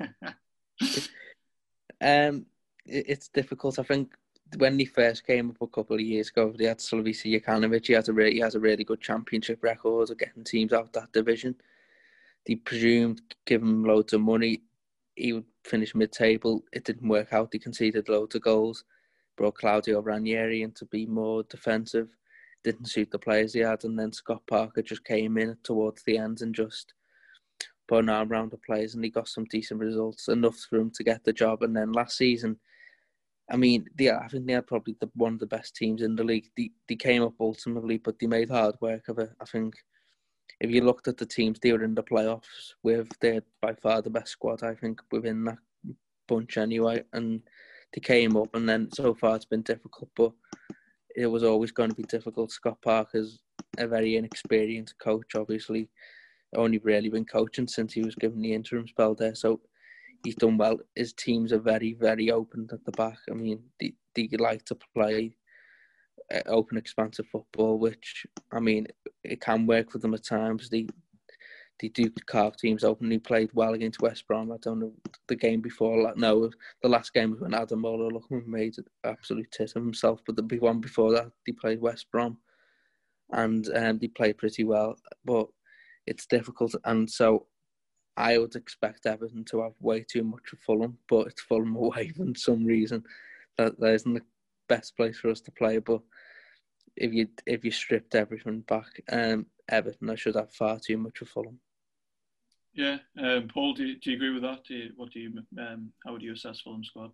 [SPEAKER 5] It's difficult. I think when he first came up a couple of years ago, they had Slavisa Jokanovic. He has a really good championship record of getting teams out that division. They presumed, give him loads of money, he would finish mid-table. It didn't work out. He conceded loads of goals. Brought Claudio Ranieri in to be more defensive. Didn't suit the players he had. And then Scott Parker just came in towards the end and just put an arm around the players, and he got some decent results, enough for him to get the job. And then last season, I think they had probably one of the best teams in the league. They came up ultimately, but they made hard work of it. I think if you looked at the teams they were in the playoffs with, they're by far the best squad, I think, within that bunch anyway. And they came up, and then so far it's been difficult, but it was always going to be difficult. Scott Parker's a very inexperienced coach, obviously. Only really been coaching since he was given the interim spell there, so he's done well. His teams are very, very open at the back. I mean, they like to play open, expansive football, which, I mean, it can work for them at times. They do carve teams open. He played well against West Brom. I don't know the game before. No, the last game was when Ademola Lookman made an absolute tit of himself. But the one before that, they played West Brom, and they played pretty well. But it's difficult, and so I would expect Everton to have way too much of Fulham. But it's Fulham away for some reason. That isn't the best place for us to play. But if you stripped everything back, Everton, I should have far too much of Fulham.
[SPEAKER 2] Yeah, Paul, do you agree with that? How would you assess Fulham's squad?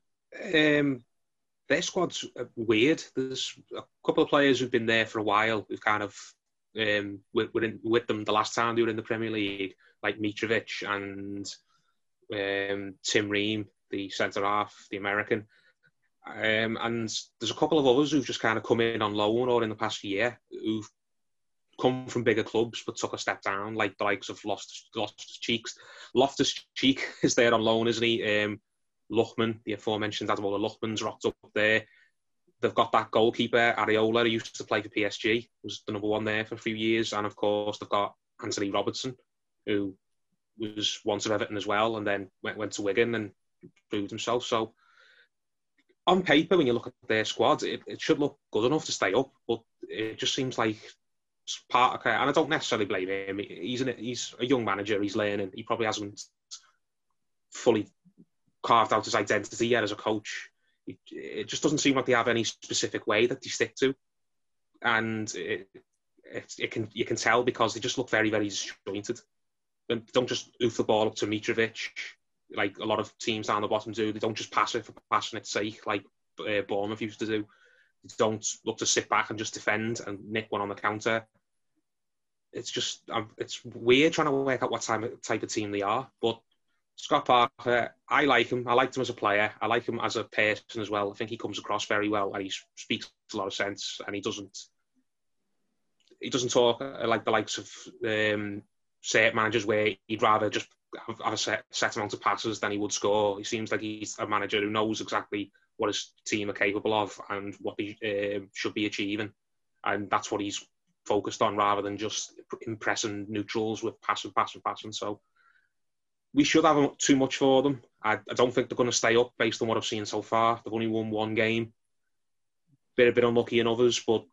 [SPEAKER 7] Their squad's weird. There's a couple of players who've been there for a while who've kind of were with them the last time they were in the Premier League, like Mitrovic and Tim Ream, the centre half, the American. And there's a couple of others who've just kind of come in on loan or in the past year who've come from bigger clubs but took a step down, like the likes of Loftus-Cheek is there on loan, isn't he? Lookman, the aforementioned Ademola Lookman's rocked up there. They've got that goalkeeper, Areola, who used to play for PSG, was the number one there for a few years. And of course, they've got Anthony Robertson, who was once at Everton as well, and then went to Wigan and proved himself. So on paper, when you look at their squad, it should look good enough to stay up, but it just seems like Parker, and I don't necessarily blame him. He's a young manager. He's learning. He probably hasn't fully carved out his identity yet as a coach. It just doesn't seem like they have any specific way that they stick to, and you can tell because they just look very, very disjointed. They don't just oof the ball up to Mitrovic like a lot of teams down the bottom do. They don't just pass it for passing its sake like Bournemouth used to do. They don't look to sit back and just defend and nick one on the counter. It's just it's weird trying to work out what type of team they are, but Scott Parker, I like him. I liked him as a player. I like him as a person as well. I think he comes across very well and he speaks a lot of sense, and he doesn't talk like the likes of certain managers where he'd rather just have a set amount of passes than he would score. He seems like he's a manager who knows exactly what his team are capable of and what they should be achieving. And that's what he's focused on, rather than just impressing neutrals with passing. So we should have too much for them. I don't think they're going to stay up based on what I've seen so far. They've only won one game. Bit unlucky in others, but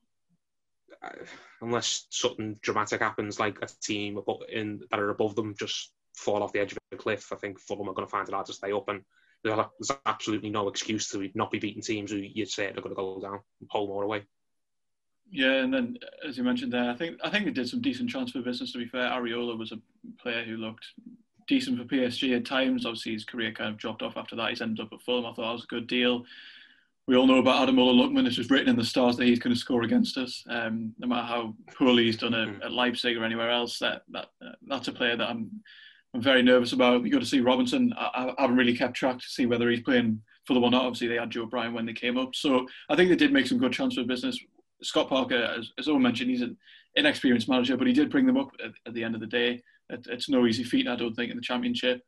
[SPEAKER 7] unless something dramatic happens, like a team that are above them just fall off the edge of a cliff, I think Fulham are going to find it hard to stay up, and there's absolutely no excuse to not be beating teams who you'd say they're going to go down, home or away.
[SPEAKER 2] Yeah, and then as you mentioned there, I think they did some decent transfer business. To be fair, Areola was a player who looked decent for PSG at times. Obviously, his career kind of dropped off after that. He's ended up at Fulham. I thought that was a good deal. We all know about Ademola Lookman. It's just written in the stars that he's going to score against us. No matter how poorly he's done at Leipzig or anywhere else, that's a player that I'm very nervous about. We got to see Robinson. I haven't really kept track to see whether he's playing Fulham or not. Obviously, they had Joe Bryan when they came up. So I think they did make some good transfer business. Scott Parker, as Owen mentioned, he's an inexperienced manager, but he did bring them up at the end of the day. It's no easy feat, I don't think, in the Championship.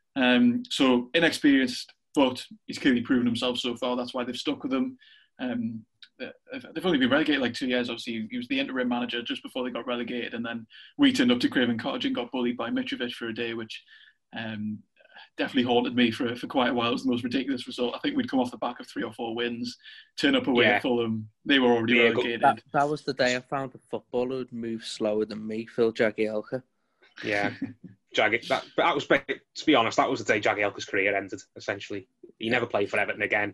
[SPEAKER 2] So inexperienced, but he's clearly proven himself so far. That's why they've stuck with him. They've only been relegated like 2 years. Obviously, he was the interim manager just before they got relegated, and then we turned up to Craven Cottage and got bullied by Mitrovic for a day, which definitely haunted me for quite a while. It was the most ridiculous result. I think we'd come off the back of 3 or 4 wins, turn up away at Fulham. They were already relegated.
[SPEAKER 5] That was the day I found a footballer who'd move slower than me, Phil Jagielka.
[SPEAKER 7] Yeah. That was, to be honest, that was the day Jagielka's career ended, essentially. He never played for Everton again.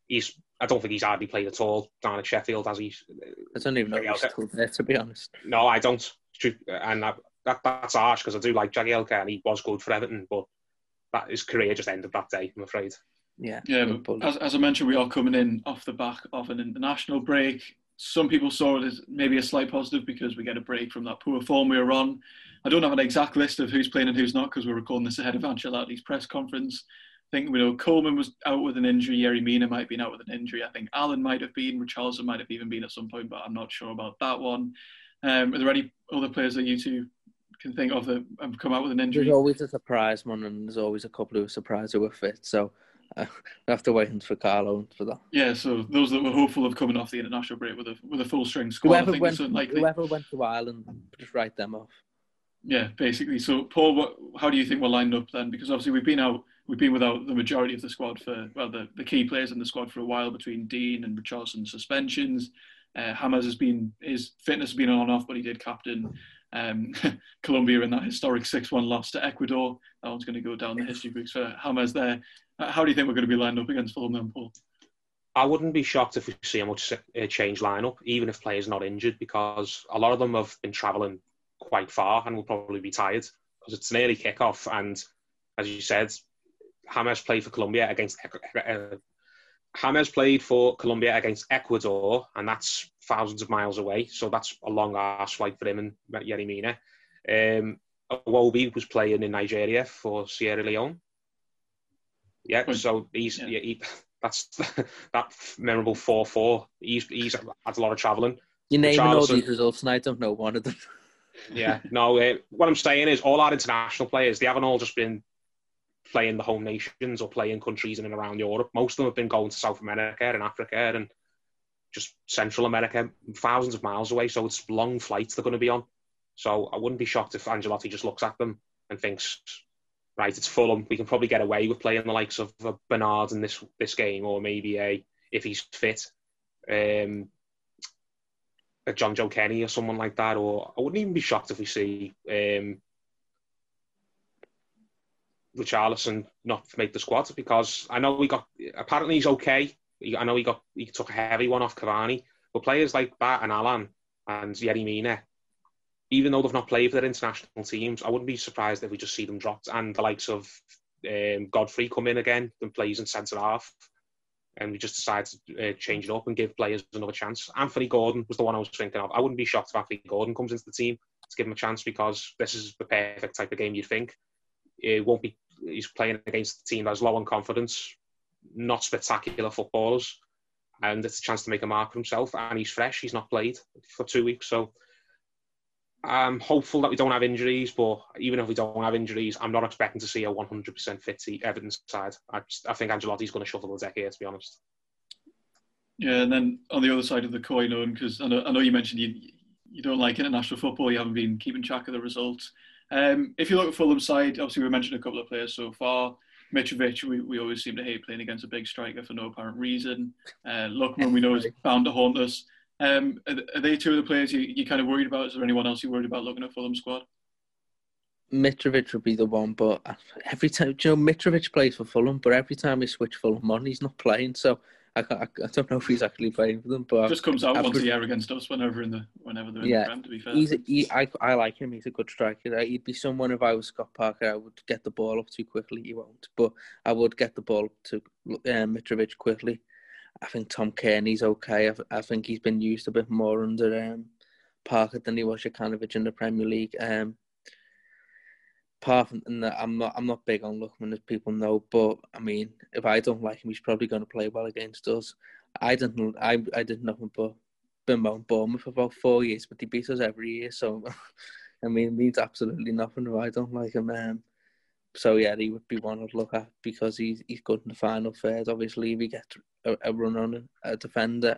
[SPEAKER 7] I don't think he's hardly played at all down at Sheffield, has he?
[SPEAKER 5] I don't even know if he's still there, to be honest.
[SPEAKER 7] No, I don't. And that's harsh, because I do like Jagielka and he was good for Everton, but his career just ended that day, I'm afraid.
[SPEAKER 5] Yeah,
[SPEAKER 2] but as I mentioned, we are coming in off the back of an international break. Some people saw it as maybe a slight positive because we get a break from that poor form we were on. I don't have an exact list of who's playing and who's not, because we're recording this ahead of Ancelotti's press conference. I think we know Coleman was out with an injury. Yerry Mina might have been out with an injury. I think Allen might have been. Richarlison might have even been at some point, but I'm not sure about that one. Are there any other players that you two can think of that have come out with an injury?
[SPEAKER 5] There's always a surprise one, and there's always a couple who are surprised who are fit. So I have to wait for Carlo for that.
[SPEAKER 2] Yeah, so those that were hopeful of coming off the international break with a full strength squad,
[SPEAKER 5] whoever went to Ireland, just write them off.
[SPEAKER 2] Yeah, basically. So Paul, how do you think we're lined up then? Because obviously we've been without the majority of the squad the key players in the squad for a while, between Dean and Richarlison suspensions. James his fitness has been on and off, but he did captain Colombia in that historic 6-1 loss to Ecuador. That one's going to go down the history books for James there. How do you think we're going to be lined up against Fulham then, Paul?
[SPEAKER 7] I wouldn't be shocked if we see a much change lineup, even if players not injured, because a lot of them have been travelling quite far and will probably be tired because it's an early kickoff. And as you said, James played for Colombia against Ecuador, and that's thousands of miles away. So that's a long arse flight for him and Yerry Mina. Iwobi was playing in Nigeria for Sierra Leone. Yeah, so that's that memorable 4-4. He's had a lot of travelling.
[SPEAKER 5] You're naming all these results and I don't know one of them.
[SPEAKER 7] Yeah, no, what I'm saying is all our international players, they haven't all just been playing the home nations or playing countries in and around Europe. Most of them have been going to South America and Africa and just Central America, thousands of miles away. So it's long flights they're going to be on. So I wouldn't be shocked if Ancelotti just looks at them and thinks, right, it's Fulham. We can probably get away with playing the likes of Bernard in this game, or maybe if he's fit, a John Joe Kenny or someone like that. Or I wouldn't even be shocked if we see Richarlison not make the squad, because I know apparently he's okay. I know he took a heavy one off Cavani, but players like that and Alan and Yerry Mina, even though they've not played for their international teams, I wouldn't be surprised if we just see them dropped. And the likes of Godfrey come in again and plays in centre half, and we just decide to change it up and give players another chance. Anthony Gordon was the one I was thinking of. I wouldn't be shocked if Anthony Gordon comes into the team to give him a chance, because this is the perfect type of game you'd think. It won't be he's playing against a team that's low on confidence, not spectacular footballers, and it's a chance to make a mark for himself. And he's fresh; he's not played for 2 weeks, so I'm hopeful that we don't have injuries. But even if we don't have injuries, I'm not expecting to see a 100% fit Everton side. I think Ancelotti's going to shuffle the deck here, to be honest.
[SPEAKER 2] Yeah, and then on the other side of the coin, because I know you mentioned you don't like international football, you haven't been keeping track of the results. If you look at Fulham's side, obviously we mentioned a couple of players so far. Mitrovic, we always seem to hate playing against a big striker for no apparent reason. Lookman, we know, is bound to haunt us. Are they two of the players you kind of worried about? Is there anyone else you're worried about looking at Fulham's squad?
[SPEAKER 5] Mitrovic would be the one, but every time, Mitrovic plays for Fulham, but every time we switch Fulham on, he's not playing, so I don't know if he's actually playing for them. But
[SPEAKER 2] just comes out once a year against us whenever they're in the Prem, to be fair.
[SPEAKER 5] I like him. He's a good striker. He'd be someone, if I was Scott Parker, I would get the ball up too quickly. He won't, but I would get the ball up to Mitrovic quickly. I think Tom Kearney's okay. I think he's been used a bit more under Parker than he was Jokanovic in the Premier League. Apart from that, I'm not big on Lookman, as people know, but I mean, if I don't like him, he's probably going to play well against us. I did nothing but bemoan Bournemouth for about 4 years, but he beats us every year, so I mean, it means absolutely nothing if I don't like him. So yeah, he would be one I'd look at because he's good in the final third. Obviously, if he gets a run on a defender.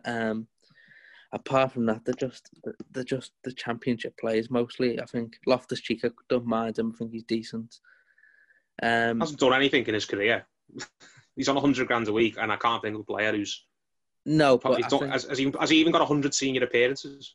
[SPEAKER 5] Apart from that, they're just the Championship players mostly. I think Loftus-Cheek, I don't mind him. I think he's decent.
[SPEAKER 7] Hasn't done anything in his career. He's on 100 grand a week, and I can't think of a player who's
[SPEAKER 5] no. But
[SPEAKER 7] has he even got 100 senior appearances?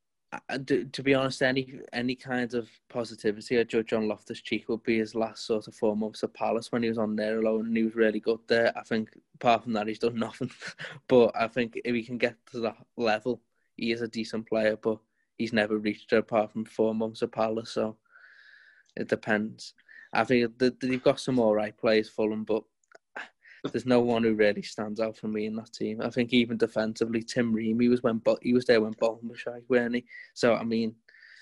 [SPEAKER 5] To be honest, any kind of positivity I judge on Loftus-Cheek would be his last sort of 4 months at Palace when he was on there alone and he was really good there. I think apart from that, he's done nothing. But I think if he can get to that level, he is a decent player, but he's never reached it apart from 4 months at Palace, so it depends. I think they've got some all right players, Fulham, but there's no one who really stands out for me in that team. I think even defensively, Tim Ream, he was there when Bolton was shy, weren't he? So, I mean,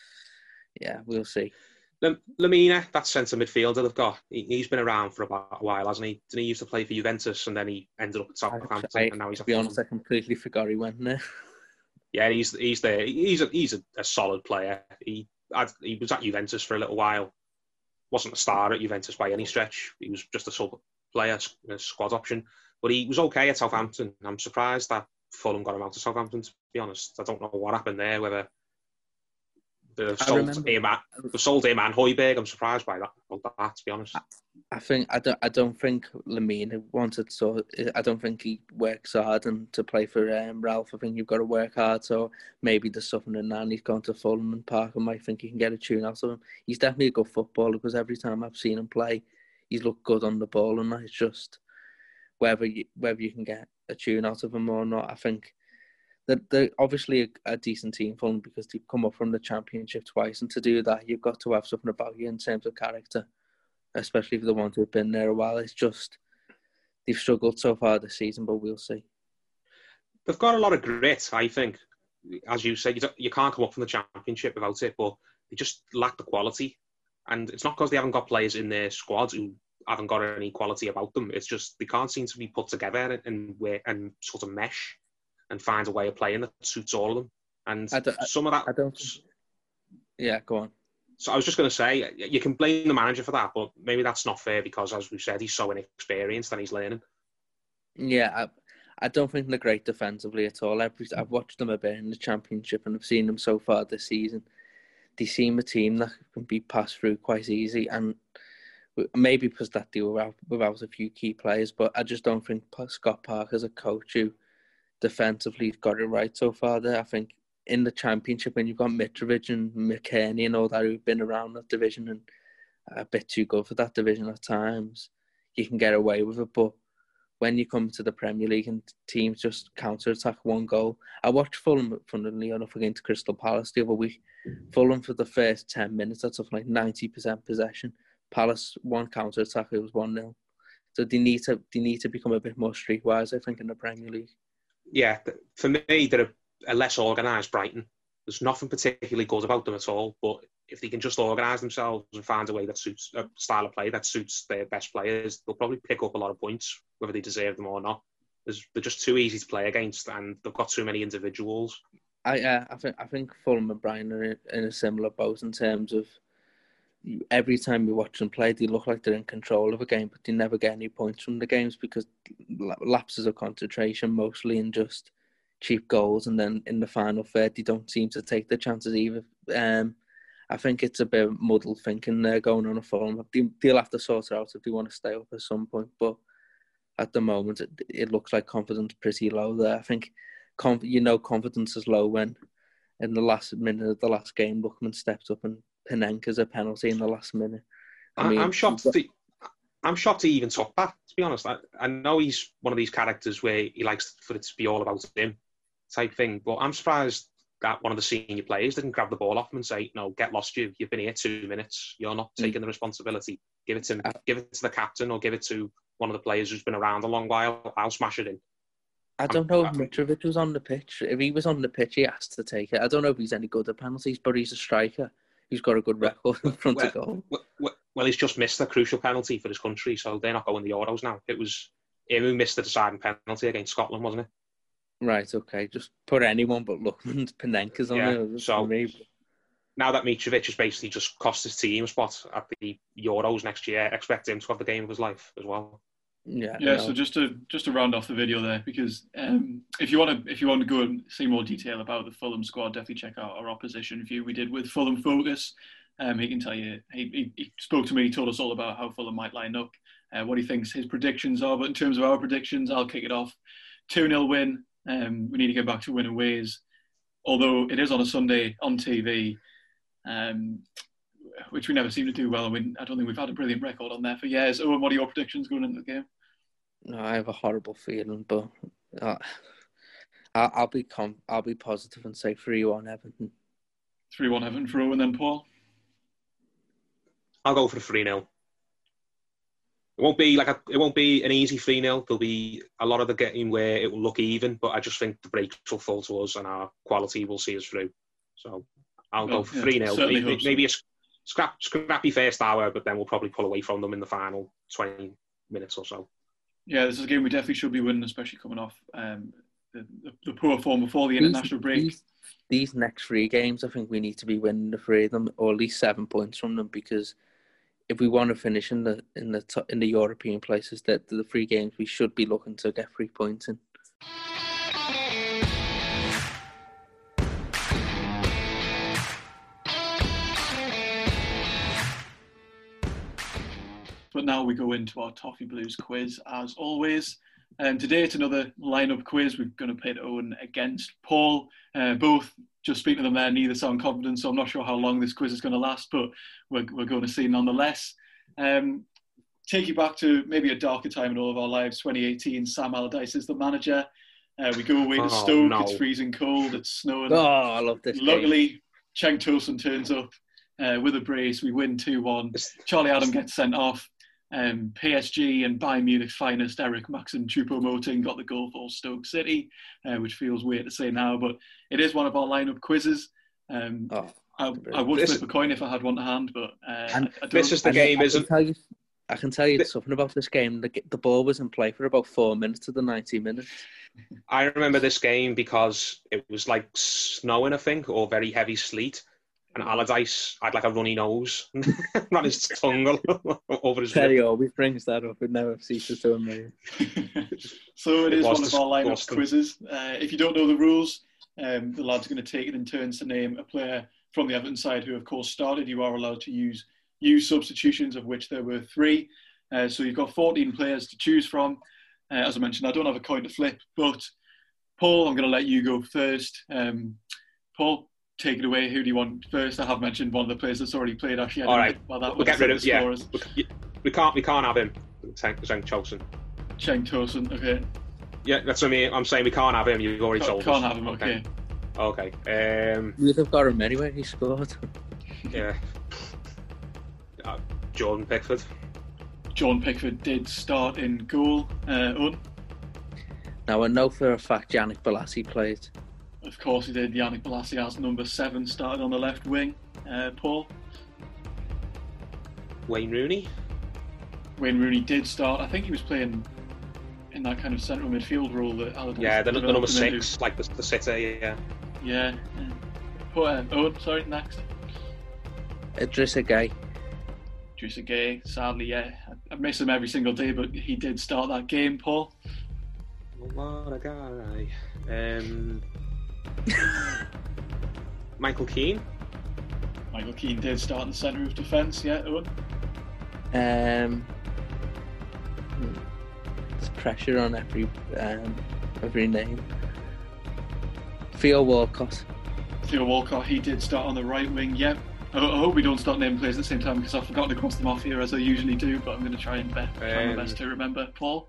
[SPEAKER 5] yeah, we'll see.
[SPEAKER 7] Lemina, that centre midfielder they've got, he's been around for about a while, hasn't he? Didn't he used to play for Juventus and then he ended up at Southampton and now he's... To
[SPEAKER 5] be honest, I completely forgot he went there.
[SPEAKER 7] Yeah, he's there. He's a solid player. He was at Juventus for a little while. Wasn't a star at Juventus by any stretch. He was just a sub player, a squad option. But he was okay at Southampton. I'm surprised that Fulham got him out of Southampton, to be honest. I don't know what happened there, whether they've sold him and Højbjerg. I'm surprised by that, to be honest.
[SPEAKER 5] I don't think Lemina wanted so. I don't think he works hard and to play for Ralph. I think you've got to work hard. So maybe there's something in that. And he's gone to Fulham and Parker might think he can get a tune out of him. He's definitely a good footballer because every time I've seen him play, he's looked good on the ball, and it's just whether you can get a tune out of him or not. I think that they're obviously a decent team for them because they've come up from the Championship twice, and to do that, you've got to have something about you in terms of character, especially for the ones who've been there a while. It's just they've struggled so far this season, but we'll see.
[SPEAKER 7] They've got a lot of grit, I think. As you said, you can't come up from the Championship without it, but they just lack the quality. And it's not because they haven't got players in their squads who haven't got any quality about them. It's just they can't seem to be put together and sort of mesh and find a way of playing that suits all of them. And some of that...
[SPEAKER 5] Yeah, go on.
[SPEAKER 7] So I was just going to say, you can blame the manager for that, but maybe that's not fair because, as we said, he's so inexperienced and he's learning.
[SPEAKER 5] Yeah, I don't think they're great defensively at all. I've watched them a bit in the Championship and I've seen them so far this season. They seem a team that can be passed through quite easy, and maybe because that they were without a few key players, but I just don't think Scott Parker's a coach who defensively got it right so far there. I think in the Championship, when you've got Mitrovic and McKennie and all that who've been around that division and a bit too good for that division at times, you can get away with it. But when you come to the Premier League and teams just counter-attack one goal. I watched Fulham, funnily enough, against Crystal Palace the other week. Fulham for the first 10 minutes, that's something like 90% possession. Palace, one counter-attack, it was 1-0. So they need to become a bit more streetwise, I think, in the Premier League.
[SPEAKER 7] Yeah, for me, they're a less organised Brighton. There's nothing particularly good about them at all, but if they can just organise themselves and find a way that suits a style of play that suits their best players, they'll probably pick up a lot of points, whether they deserve them or not. They're just too easy to play against, and they've got too many individuals.
[SPEAKER 5] I think Fulham and Brighton are in a similar boat in terms of every time you watch them play, they look like they're in control of a game, but they never get any points from the games because lapses of concentration mostly and just cheap goals, and then in the final third they don't seem to take the chances either. I think it's a bit muddled thinking there going on a Fulham. They'll have to sort it out if they want to stay up at some point, but at the moment it looks like confidence pretty low there. I think confidence is low when in the last minute of the last game Lookman stepped up and Panenka's a penalty in the last minute.
[SPEAKER 7] I'm shocked he even took that, to be honest. I know he's one of these characters where he likes for it to be all about him type thing, but I'm surprised that one of the senior players didn't grab the ball off him and say, no, get lost, you've been here 2 minutes, you're not taking the responsibility. Give it to the captain or give it to one of the players who's been around a long while. I'll smash it in.
[SPEAKER 5] I don't know if Mitrovic was on the pitch. If he was on the pitch, he has to take it. I don't know if he's any good at penalties, but he's a striker. He's got a good record in front of goal.
[SPEAKER 7] Well, he's just missed a crucial penalty for his country, so they're not going the Euros now. It was him who missed the deciding penalty against Scotland, wasn't it?
[SPEAKER 5] Right, okay. Just put anyone but Lookman, Panenka's on it.
[SPEAKER 7] So now that Mitrovic has basically just cost his team a spot at the Euros next year, expect him to have the game of his life as well.
[SPEAKER 2] Yeah. So just to round off the video there, because if you want to go and see more detail about the Fulham squad, definitely check out our opposition view we did with Fulham Focus. He can tell you. He spoke to me. He told us all about how Fulham might line up, what he thinks his predictions are. But in terms of our predictions, I'll kick it off. 2-0 win. We need to get back to winning ways. Although it is on a Sunday on TV, which we never seem to do well. I don't think we've had a brilliant record on there for years. Owen, what are your predictions going into the game?
[SPEAKER 5] No, I have a horrible feeling, but I'll be positive and say 3-1 Everton.
[SPEAKER 2] 3-1 Everton for Owen, then Paul.
[SPEAKER 7] I'll go for the 3-0. It won't be an easy 3-0. There'll be a lot of the game where it will look even, but I just think the breaks will fall to us and our quality will see us through. So I'll go for 3-0. Maybe a scrappy first hour, but then we'll probably pull away from them in the final 20 minutes or so.
[SPEAKER 2] Yeah, this is a game we definitely should be winning, especially coming off the poor form before the international break.
[SPEAKER 5] These next 3 games, I think we need to be winning the 3 of them, or at least 7 points from them, because if we want to finish in the European places, that the 3 games we should be looking to get 3 points in.
[SPEAKER 2] But now we go into our Toffee Blues quiz, as always. Today it's another lineup quiz. We're going to pit Owen against Paul. Both, just speaking to them there, neither sound confident, so I'm not sure how long this quiz is going to last, but we're going to see nonetheless. Take you back to maybe a darker time in all of our lives. 2018, Sam Allardyce is the manager. We go away to Stoke. No. It's freezing cold. It's snowing.
[SPEAKER 5] Oh, I love this
[SPEAKER 2] Luckily, Cenk Tosun turns up with a brace. We win 2-1. Charlie Adam gets sent off. PSG and Bayern Munich's finest, Eric Maxim Choupo-Moting, got the goal for Stoke City, which feels weird to say now, but it is one of our lineup quizzes. I would flip a coin if I had one to hand, but
[SPEAKER 7] this is the game, isn't it?
[SPEAKER 5] I can tell you something about this game. The ball was in play for about 4 minutes of the 90 minutes.
[SPEAKER 7] I remember this game because it was like snowing, I think, or very heavy sleet. And Allardyce had like a runny nose, ran his tongue over his
[SPEAKER 5] Terry always brings that up. It never ceases to amaze.
[SPEAKER 2] So it is one of our lineup quizzes. If you don't know the rules, the lads are going to take it in turns to name a player from the Everton side who, of course, started. You are allowed to use substitutions, of which there were 3. So you've got 14 players to choose from. As I mentioned, I don't have a coin to flip, but Paul, I'm going to let you go first. Paul, take it away. Who do you want first? I have mentioned one of the players that's already played. Actually,
[SPEAKER 7] all right. We'll get rid of we can't have him. Cenk Tosun.
[SPEAKER 2] Cenk Tosun. Okay.
[SPEAKER 7] Yeah, that's what I mean. I'm saying we can't have him. You've already told us.
[SPEAKER 2] Can't have him. Okay.
[SPEAKER 7] Okay.
[SPEAKER 5] You'd have got him anyway. He scored.
[SPEAKER 7] Yeah. Jordan Pickford.
[SPEAKER 2] Jordan Pickford did start in goal.
[SPEAKER 5] Now I know for a fact Yannick Bolasie played.
[SPEAKER 2] Of course he did. Yannick Bolasie as number 7 started on the left wing. Paul?
[SPEAKER 7] Wayne Rooney.
[SPEAKER 2] Wayne Rooney did start. I think he was playing in that kind of central midfield role that Allardyce.
[SPEAKER 7] Yeah, the number
[SPEAKER 2] developed him
[SPEAKER 7] 6, like the sitter. Yeah.
[SPEAKER 2] Yeah. Owen, sorry, next.
[SPEAKER 5] Idrissa Gueye.
[SPEAKER 2] Idrissa Gueye, sadly, yeah. I miss him every single day, but he did start that game, Paul.
[SPEAKER 7] What a guy. Michael Keane.
[SPEAKER 2] Michael Keane did start in the centre of defence, yeah, Owen.
[SPEAKER 5] There's pressure on every name. Theo Walcott.
[SPEAKER 2] Theo Walcott, he did start on the right wing, yep. I hope we don't start naming players at the same time because I've forgotten to cross them off here as I usually do, but I'm going to try my best to remember. Paul?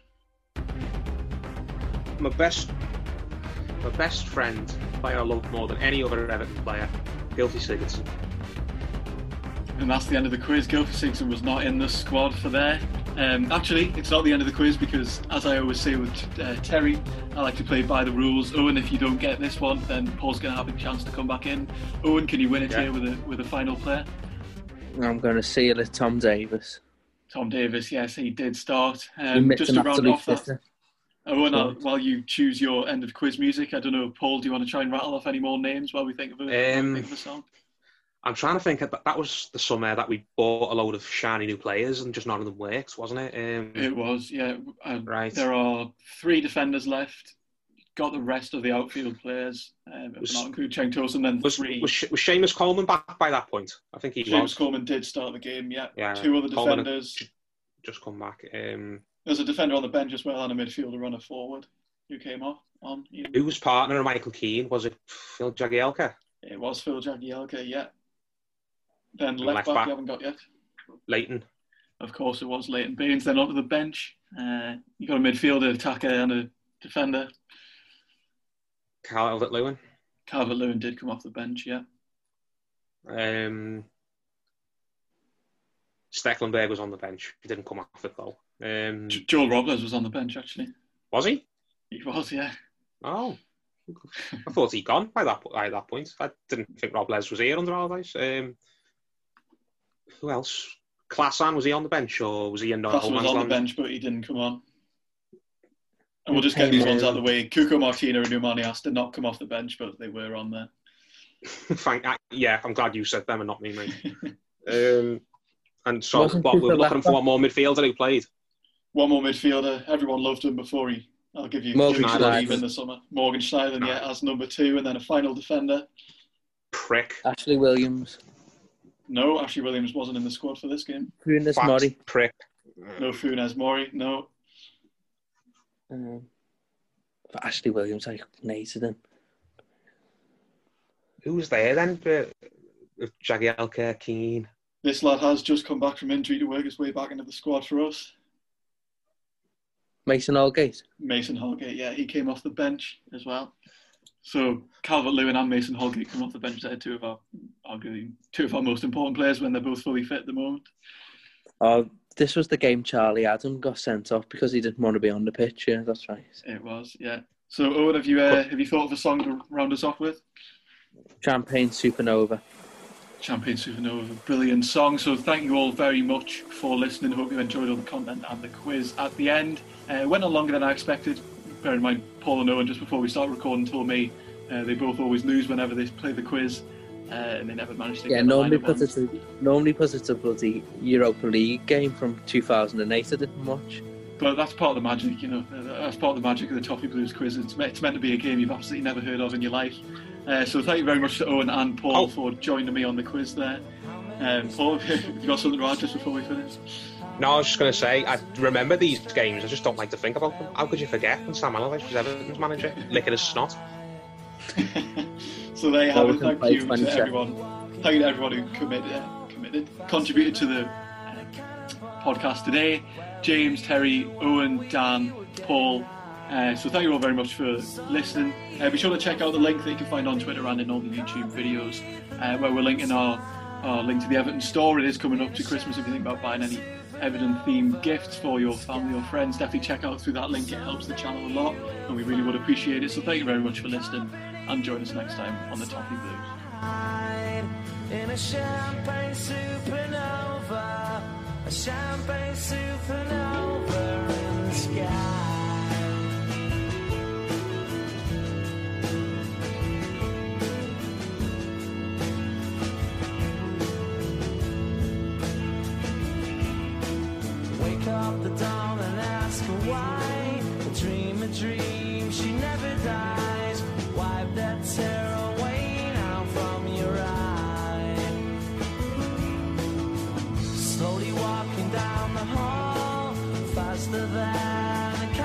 [SPEAKER 7] My best friend, player I love more than any other Everton player, Gylfi Sigurdsson.
[SPEAKER 2] And that's the end of the quiz. Gylfi Sigurdsson was not in the squad for there. Actually, it's not the end of the quiz because, as I always say with Terry, I like to play by the rules. Owen, if you don't get this one, then Paul's going to have a chance to come back in. Owen, can you win it here with a final player?
[SPEAKER 5] I'm going to seal it, Tom Davies.
[SPEAKER 2] Tom Davies, yes, he did start.
[SPEAKER 5] Just
[SPEAKER 2] to round off that,
[SPEAKER 5] fitter.
[SPEAKER 2] Owen, while you choose your end of quiz music, I don't know, Paul, do you want to try and rattle off any more names while we think of a song?
[SPEAKER 7] I'm trying to think. That was the summer that we bought a load of shiny new players and just none of them worked, wasn't it?
[SPEAKER 2] It was, yeah.
[SPEAKER 7] Right.
[SPEAKER 2] There are 3 defenders left. Got the rest of the outfield players, if not include Cenk Tosun, then 3.
[SPEAKER 7] Was Seamus Coleman back by that point? I think he was.
[SPEAKER 2] Seamus Coleman did start the game, yeah. 2 other defenders.
[SPEAKER 7] Just come back.
[SPEAKER 2] There's a defender on the bench as well and a midfielder on a forward who came off on.
[SPEAKER 7] Who was partner of Michael Keane? Was it Phil Jagielka?
[SPEAKER 2] It was Phil Jagielka, yeah. Then left back you haven't got yet.
[SPEAKER 7] Leighton.
[SPEAKER 2] Of course it was Leighton Baines. Then onto the bench. You got a midfielder, attacker and a defender.
[SPEAKER 7] Calvert-Lewin.
[SPEAKER 2] Calvert-Lewin did come off the bench, yeah.
[SPEAKER 7] Stecklenberg was on the bench. He didn't come off it though.
[SPEAKER 2] Joel Robles was on the bench actually.
[SPEAKER 7] Was he?
[SPEAKER 2] He was, yeah.
[SPEAKER 7] Oh. I thought he'd gone by that point. I didn't think Robles was here under Allardyce. Who else? Klasan, was he on the bench or was he in
[SPEAKER 2] Klasan was on the bench, but he didn't come on. And we'll just get these ones out of the way. Cuco Martina and Numanias did not come off the bench, but they were on there.
[SPEAKER 7] Yeah, I'm glad you said them and not me, mate. And so, we're looking for one more midfielder who played.
[SPEAKER 2] One more midfielder. Everyone loved him before I'll give you
[SPEAKER 5] Morgan
[SPEAKER 2] leave in the summer. Morgan Schneiderlin, yeah, as number 2, and then a final defender.
[SPEAKER 7] Prick.
[SPEAKER 5] Ashley Williams.
[SPEAKER 2] No, Ashley Williams wasn't in the squad for this game.
[SPEAKER 5] Funes Mori.
[SPEAKER 7] Prick.
[SPEAKER 2] No Funes Mori, no.
[SPEAKER 5] For Ashley Williams, I hated him.
[SPEAKER 7] Who was there then? Jagielka, Keane.
[SPEAKER 2] This lad has just come back from injury to work his way back into the squad for us.
[SPEAKER 5] Mason Holgate.
[SPEAKER 2] Mason Holgate, yeah, he came off the bench as well. So Calvert-Lewin and Mason Holgate come off the bench. They're two of our most important players when they're both fully fit at the moment.
[SPEAKER 5] This was the game Charlie Adam got sent off because he didn't want to be on the pitch. Yeah, that's right.
[SPEAKER 2] It was, yeah. So Owen, have you thought of a song to round us off with?
[SPEAKER 5] Champagne Supernova.
[SPEAKER 2] Champagne Supernova, brilliant song. So thank you all very much for listening. Hope you enjoyed all the content and the quiz at the end. It went on longer than I expected. Bear in mind, Paul and Owen, just before we start recording, told me they both always lose whenever they play the quiz, and they never manage to get
[SPEAKER 5] normally because it's a bloody Europa League game from 2008 I didn't watch.
[SPEAKER 2] But that's part of the magic, you know. That's part of the magic of the Toffee Blues quiz. It's meant to be a game you've absolutely never heard of in your life. So thank you very much to Owen and Paul for joining me on the quiz there. Paul, have you got something to add just before we finish?
[SPEAKER 7] No, I was just going to say, I remember these games, I just don't like to think about them. How could you forget when Sam Allardyce was Everton's manager, licking his snot?
[SPEAKER 2] So there you have it. Thank you to everyone. Thank you to everyone who contributed to the podcast today. James, Terry, Owen, Dan, Paul. So thank you all very much for listening. Be sure to check out the link that you can find on Twitter and in all the YouTube videos, where we're linking our link to the Everton store. It is coming up to Christmas if you think about buying any Everton themed gifts for your family or friends, definitely check out through that link. It helps the channel a lot and we really would appreciate it. So thank you very much for listening and join us next time on the Toffee Blues.
[SPEAKER 8] In a champagne supernova, a champagne supernova in the sky. Wake up the dawn and ask her why. A dream, she never dies. Wipe that tear away now from your eye. Slowly walking down the hall, faster than a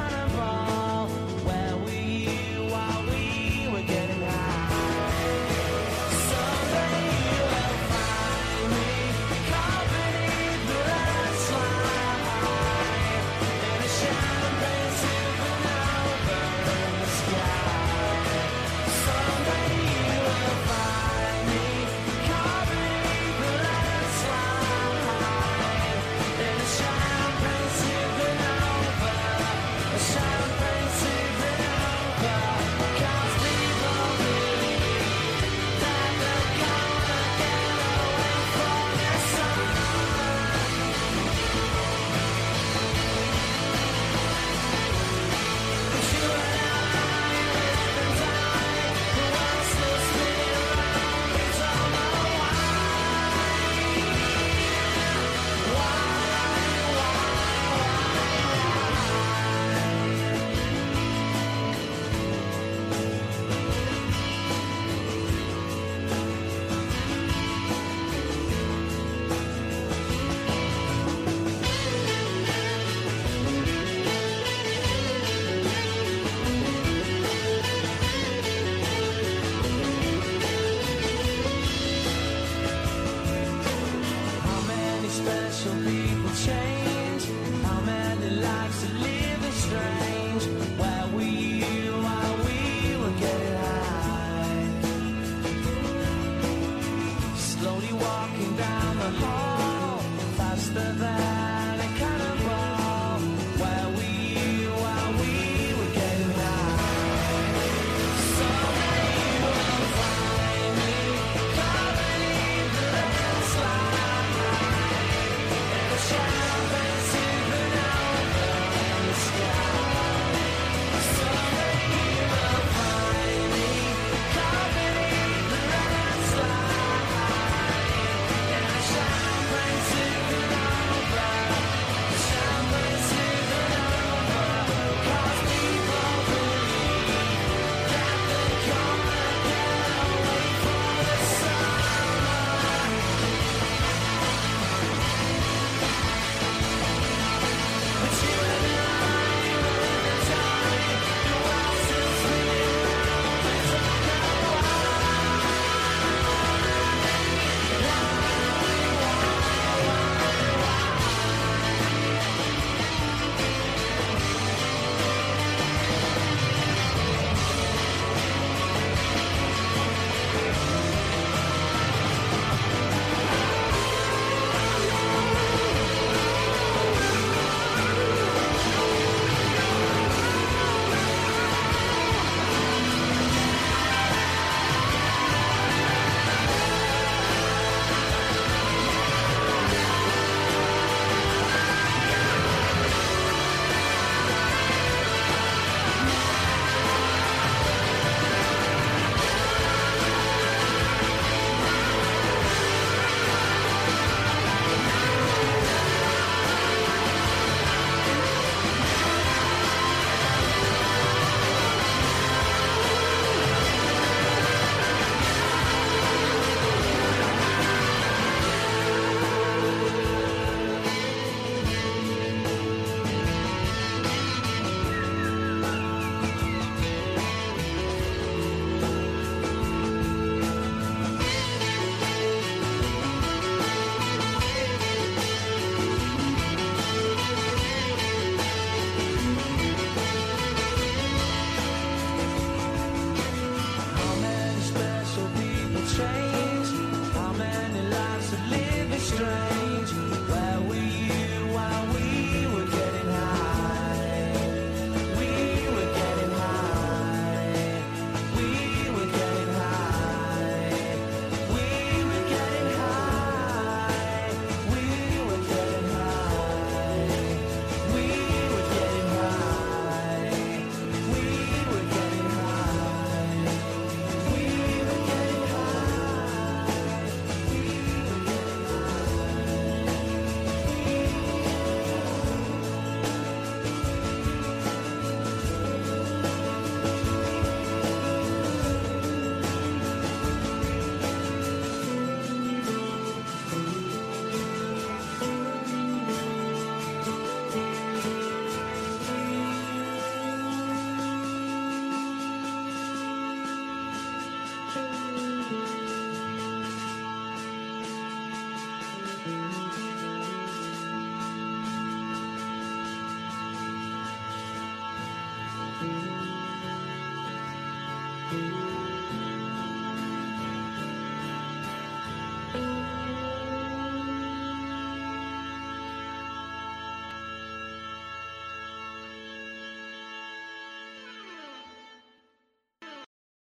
[SPEAKER 8] Thank